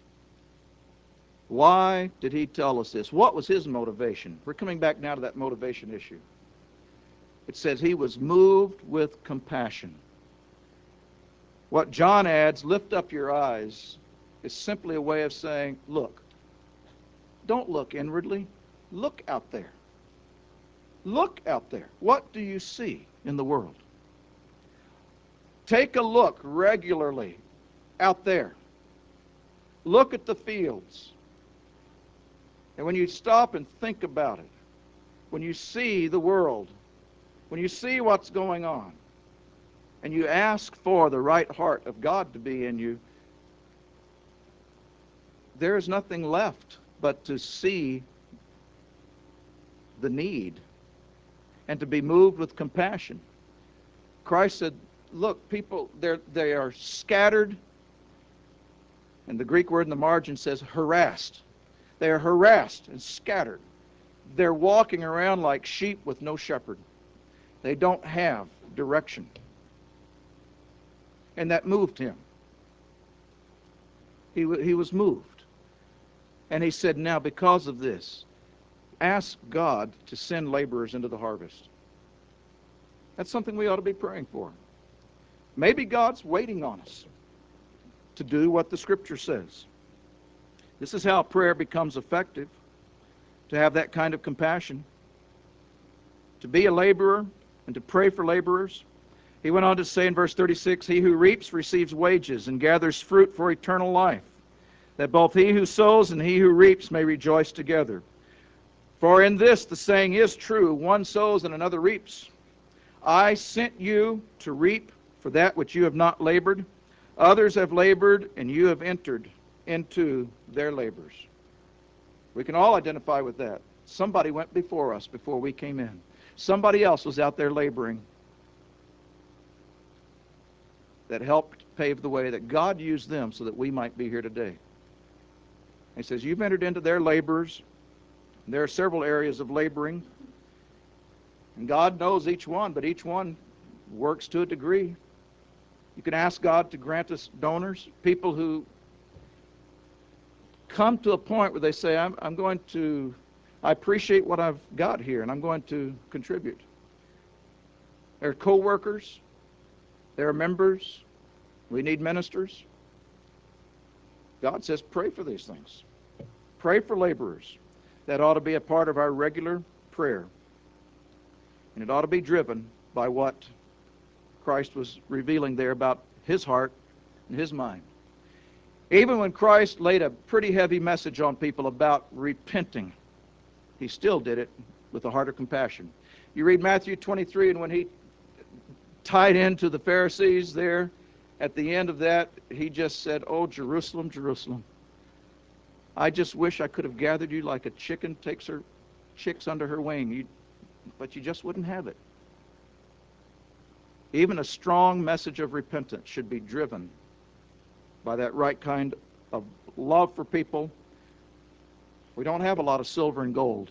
Why did he tell us this? What was his motivation? We're coming back now to that motivation issue. It says he was moved with compassion. What John adds, lift up your eyes, is simply a way of saying, look, don't look inwardly. Look out there. Look out there. What do you see in the world? Take a look regularly out there. Look at the fields. And when you stop and think about it, when you see the world, when you see what's going on, and you ask for the right heart of God to be in you, there is nothing left but to see the need and to be moved with compassion. Christ said, look, people, they are scattered, and the Greek word in the margin says harassed. They are harassed and scattered. They're walking around like sheep with no shepherd. They don't have direction. And that moved him. He was moved. And he said, now because of this, ask God to send laborers into the harvest. That's something we ought to be praying for. Maybe God's waiting on us to do what the Scripture says. This is how prayer becomes effective, to have that kind of compassion, to be a laborer and to pray for laborers. He went on to say in verse 36, he who reaps receives wages and gathers fruit for eternal life, that both he who sows and he who reaps may rejoice together. For in this the saying is true, one sows and another reaps. I sent you to reap for that which you have not labored. Others have labored, and you have entered into their labors. We can all identify with that. Somebody went before us before we came in. Somebody else was out there laboring that helped pave the way, that God used them so that we might be here today. He says, you've entered into their labors. There are several areas of laboring. And God knows each one, but each one works to a degree. You can ask God to grant us donors, people who come to a point where they say, I appreciate what I've got here, and I'm going to contribute. There are co-workers. There are members. We need ministers. God says, pray for these things. Pray for laborers. That ought to be a part of our regular prayer. And it ought to be driven by what Christ was revealing there about his heart and his mind. Even when Christ laid a pretty heavy message on people about repenting, he still did it with a heart of compassion. You read Matthew 23, and when he tied into the Pharisees there, at the end of that, he just said, "Oh, Jerusalem, Jerusalem, I just wish I could have gathered you like a chicken takes her chicks under her wing, but you just wouldn't have it." Even a strong message of repentance should be driven by that right kind of love for people. We don't have a lot of silver and gold,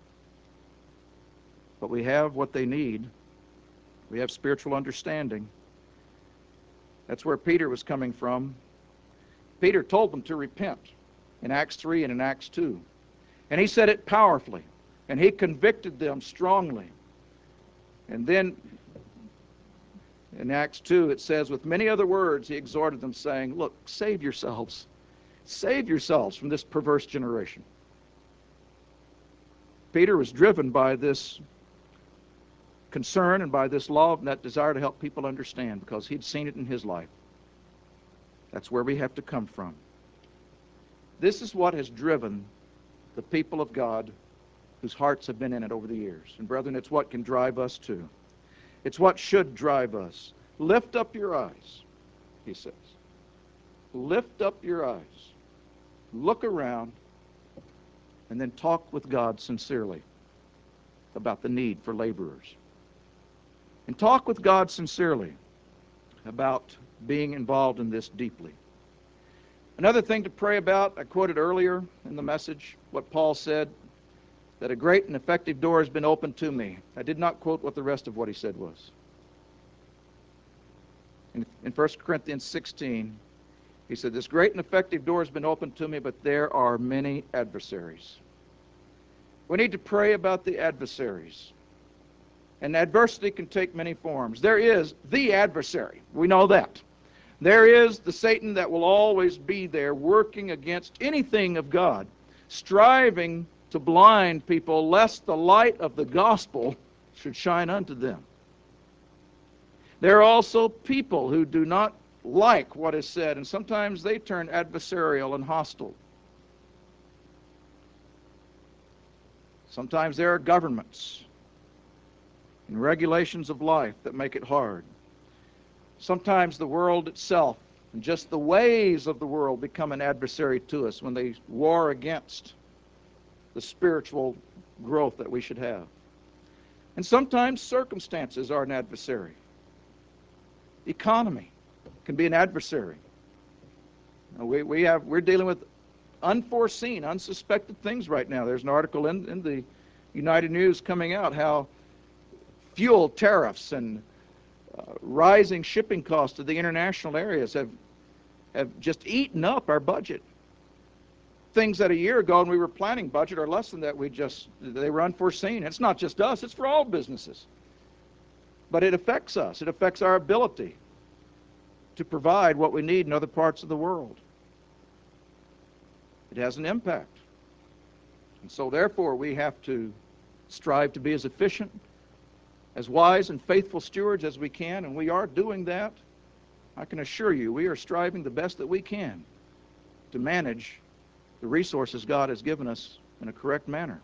but we have what they need. We have spiritual understanding. That's where Peter was coming from. Peter told them to repent in Acts 3 and in Acts 2. And he said it powerfully, and he convicted them strongly. And then in Acts 2, it says, with many other words, he exhorted them, saying, "Look, save yourselves. Save yourselves from this perverse generation." Peter was driven by this concern and by this love and that desire to help people understand, because he'd seen it in his life. That's where we have to come from. This is what has driven the people of God whose hearts have been in it over the years. And brethren, it's what can drive us too. It's what should drive us. Lift up your eyes, he says. Lift up your eyes. Look around, and then talk with God sincerely about the need for laborers. And talk with God sincerely about being involved in this deeply. Another thing to pray about, I quoted earlier in the message what Paul said, that a great and effective door has been opened to me. I did not quote what the rest of what he said was. In 1 Corinthians 16, he said, this great and effective door has been opened to me, but there are many adversaries. We need to pray about the adversaries. And adversity can take many forms. There is the adversary. We know that. There is the Satan that will always be there working against anything of God, striving to blind people lest the light of the gospel should shine unto them. There are also people who do not like what is said, and sometimes they turn adversarial and hostile. Sometimes there are governments and regulations of life that make it hard. Sometimes the world itself and just the ways of the world become an adversary to us when they war against the spiritual growth that we should have. And sometimes circumstances are an adversary. Economy can be an adversary. We're dealing with unforeseen, unsuspected things right now. There's an article in the United News coming out how fuel tariffs and rising shipping costs to the international areas have just eaten up our budget. Things that a year ago when we were planning budget or less than that, they were unforeseen. It's not just us, it's for all businesses. But it affects us. It affects our ability to provide what we need in other parts of the world. It has an impact. And so therefore we have to strive to be as efficient, as wise and faithful stewards as we can, and we are doing that. I can assure you we are striving the best that we can to manage the resources God has given us in a correct manner.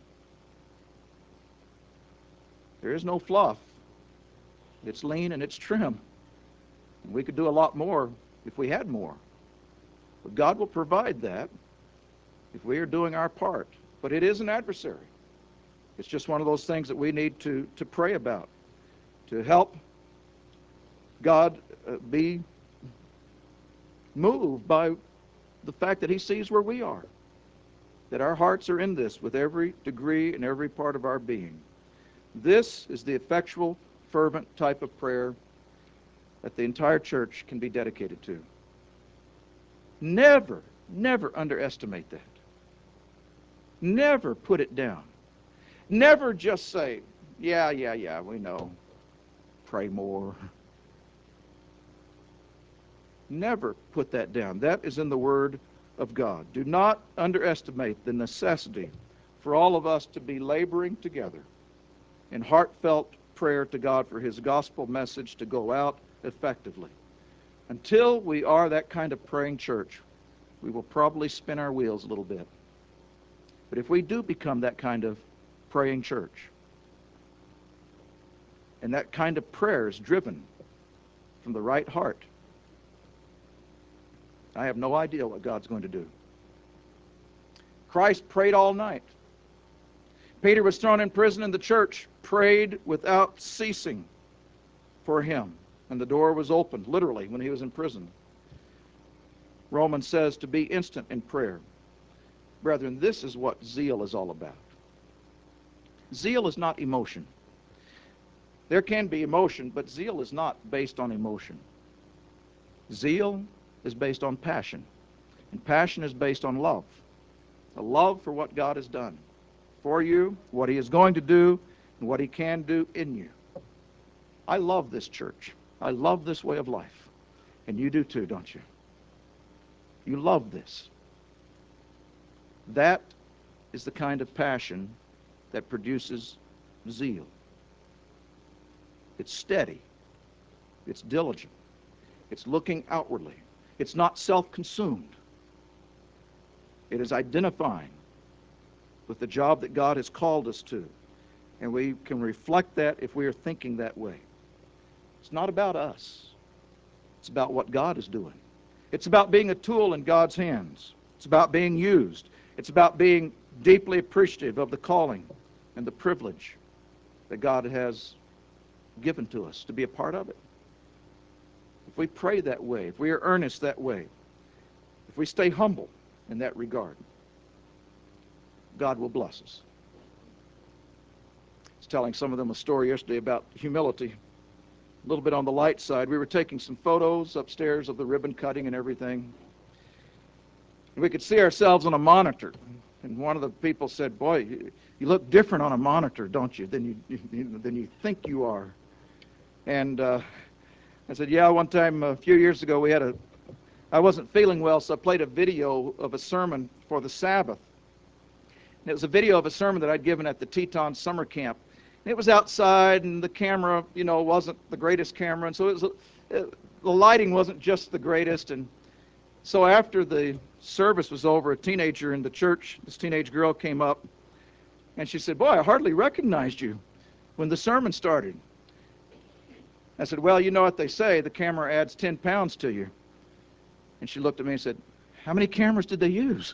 There is no fluff. It's lean and it's trim. And we could do a lot more if we had more. But God will provide that if we are doing our part. But it is an adversary. It's just one of those things that we need to pray about, to help God be moved by the fact that he sees where we are, that our hearts are in this with every degree and every part of our being. This is the effectual, fervent type of prayer that the entire church can be dedicated to. Never, never underestimate that. Never put it down. Never just say, yeah, we know. Pray more. Never put that down. That is in the Word of God. Do not underestimate the necessity for all of us to be laboring together in heartfelt prayer to God for His gospel message to go out effectively. Until we are that kind of praying church, we will probably spin our wheels a little bit. But if we do become that kind of praying church, and that kind of prayer is driven from the right heart, I have no idea what God's going to do. Christ prayed all night. Peter was thrown in prison, and the church prayed without ceasing for him. And the door was opened, literally, when he was in prison. Romans says to be instant in prayer. Brethren, this is what zeal is all about. Zeal is not emotion. There can be emotion, but zeal is not based on emotion. Zeal is based on passion. And passion is based on love. A love for what God has done for you, what He is going to do, and what He can do in you. I love this church. I love this way of life. And you do too, don't you? You love this. That is the kind of passion that produces zeal. It's steady. It's diligent. It's looking outwardly. It's not self-consumed. It is identifying with the job that God has called us to. And we can reflect that if we are thinking that way. It's not about us. It's about what God is doing. It's about being a tool in God's hands. It's about being used. It's about being deeply appreciative of the calling and the privilege that God has given to us to be a part of it. If we pray that way, if we are earnest that way, if we stay humble in that regard, God will bless us. I was telling some of them a story yesterday about humility. A little bit on the light side. We were taking some photos upstairs of the ribbon cutting and everything. And we could see ourselves on a monitor. And one of the people said, "Boy, you look different on a monitor, don't you, than you think you are." And I said, "Yeah, one time a few years ago I wasn't feeling well, so I played a video of a sermon for the Sabbath. And it was a video of a sermon that I'd given at the Teton summer camp. And it was outside, and the camera, wasn't the greatest camera, and so the lighting wasn't just the greatest. And so after the service was over, a teenager in the church, this teenage girl came up, and she said, 'Boy, I hardly recognized you when the sermon started.' I said, 'Well, you know what they say, the camera adds 10 pounds to you.' And she looked at me and said, 'How many cameras did they use?'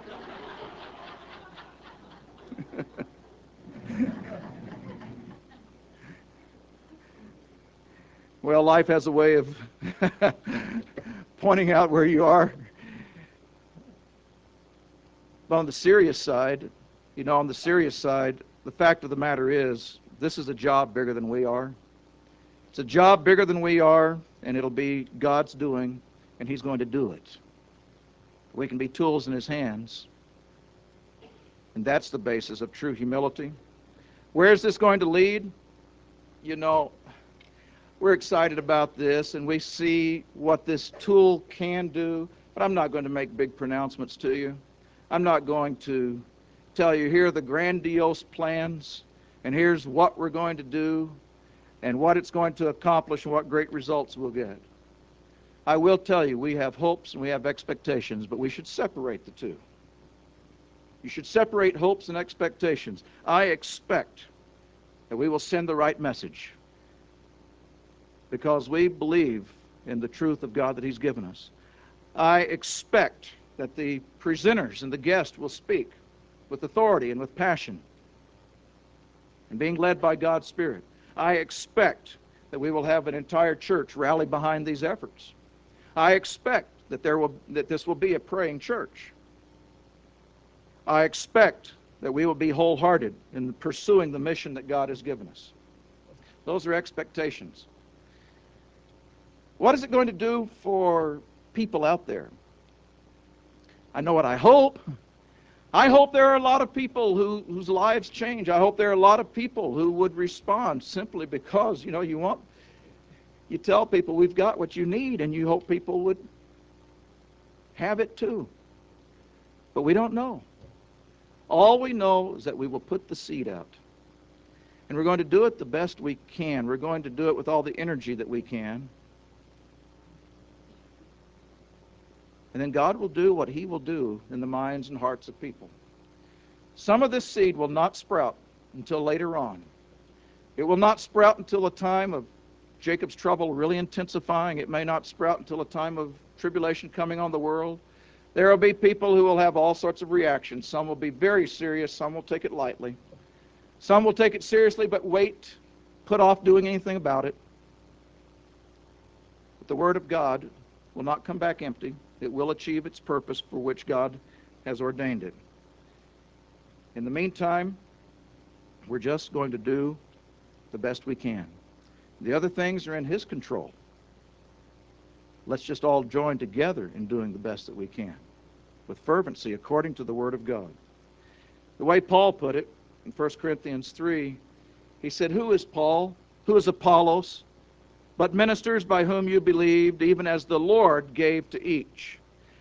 Well, life has a way of pointing out where you are. But on the serious side, the fact of the matter is, this is a job bigger than we are. It's a job bigger than we are, and it'll be God's doing, and He's going to do it. We can be tools in His hands, and that's the basis of true humility. Where is this going to lead? We're excited about this, and we see what this tool can do, but I'm not going to make big pronouncements to you. I'm not going to tell you, here are the grandiose plans, and here's what we're going to do, and what it's going to accomplish, and what great results we'll get. I will tell you, we have hopes and we have expectations, but we should separate the two. You should separate hopes and expectations. I expect that we will send the right message, because we believe in the truth of God that He's given us. I expect that the presenters and the guests will speak with authority and with passion and being led by God's Spirit. I expect that we will have an entire church rally behind these efforts. I expect that this will be a praying church. I expect that we will be wholehearted in pursuing the mission that God has given us. Those are expectations. What is it going to do for people out there? I know what I hope. I hope there are a lot of people whose lives change. I hope there are a lot of people who would respond simply because, you tell people we've got what you need, and you hope people would have it too. But we don't know. All we know is that we will put the seed out. And we're going to do it the best we can. We're going to do it with all the energy that we can. And then God will do what He will do in the minds and hearts of people. Some of this seed will not sprout until later on. It will not sprout until a time of Jacob's trouble really intensifying. It may not sprout until a time of tribulation coming on the world. There will be people who will have all sorts of reactions. Some will be very serious. Some will take it lightly. Some will take it seriously but wait, put off doing anything about it. But the Word of God will not come back empty. It will achieve its purpose for which God has ordained it. In the meantime, we're just going to do the best we can. The other things are in His control. Let's just all join together in doing the best that we can with fervency according to the Word of God. The way Paul put it in 1 Corinthians 3, he said, "Who is Paul? Who is Apollos? But ministers by whom you believed, even as the Lord gave to each."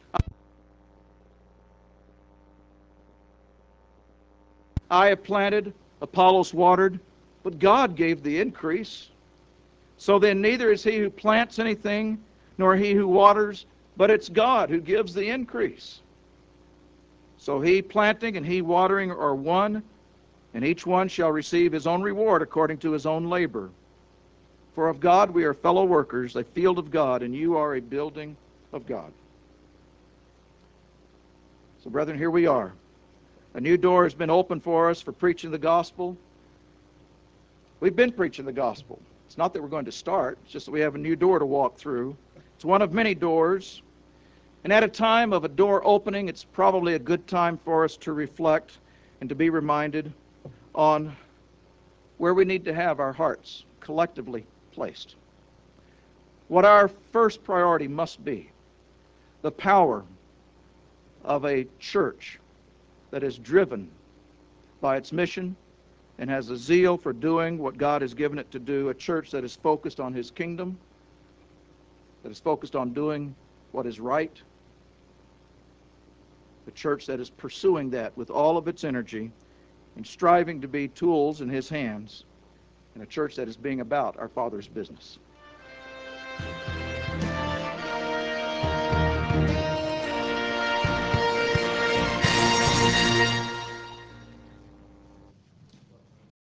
I have planted, Apollos watered, but God gave the increase. So then neither is he who plants anything, nor he who waters, but it's God who gives the increase. So he planting and he watering are one, and each one shall receive his own reward according to his own labor. For of God we are fellow workers, a field of God, and you are a building of God. So brethren, here we are. A new door has been opened for us for preaching the gospel. We've been preaching the gospel. It's not that we're going to start, it's just that we have a new door to walk through. It's one of many doors. And at a time of a door opening, it's probably a good time for us to reflect and to be reminded on where we need to have our hearts collectively placed. What our first priority must be: the power of a church that is driven by its mission and has a zeal for doing what God has given it to do, a church that is focused on His kingdom, that is focused on doing what is right, a church that is pursuing that with all of its energy and striving to be tools in His hands, and a church that is being about our Father's business.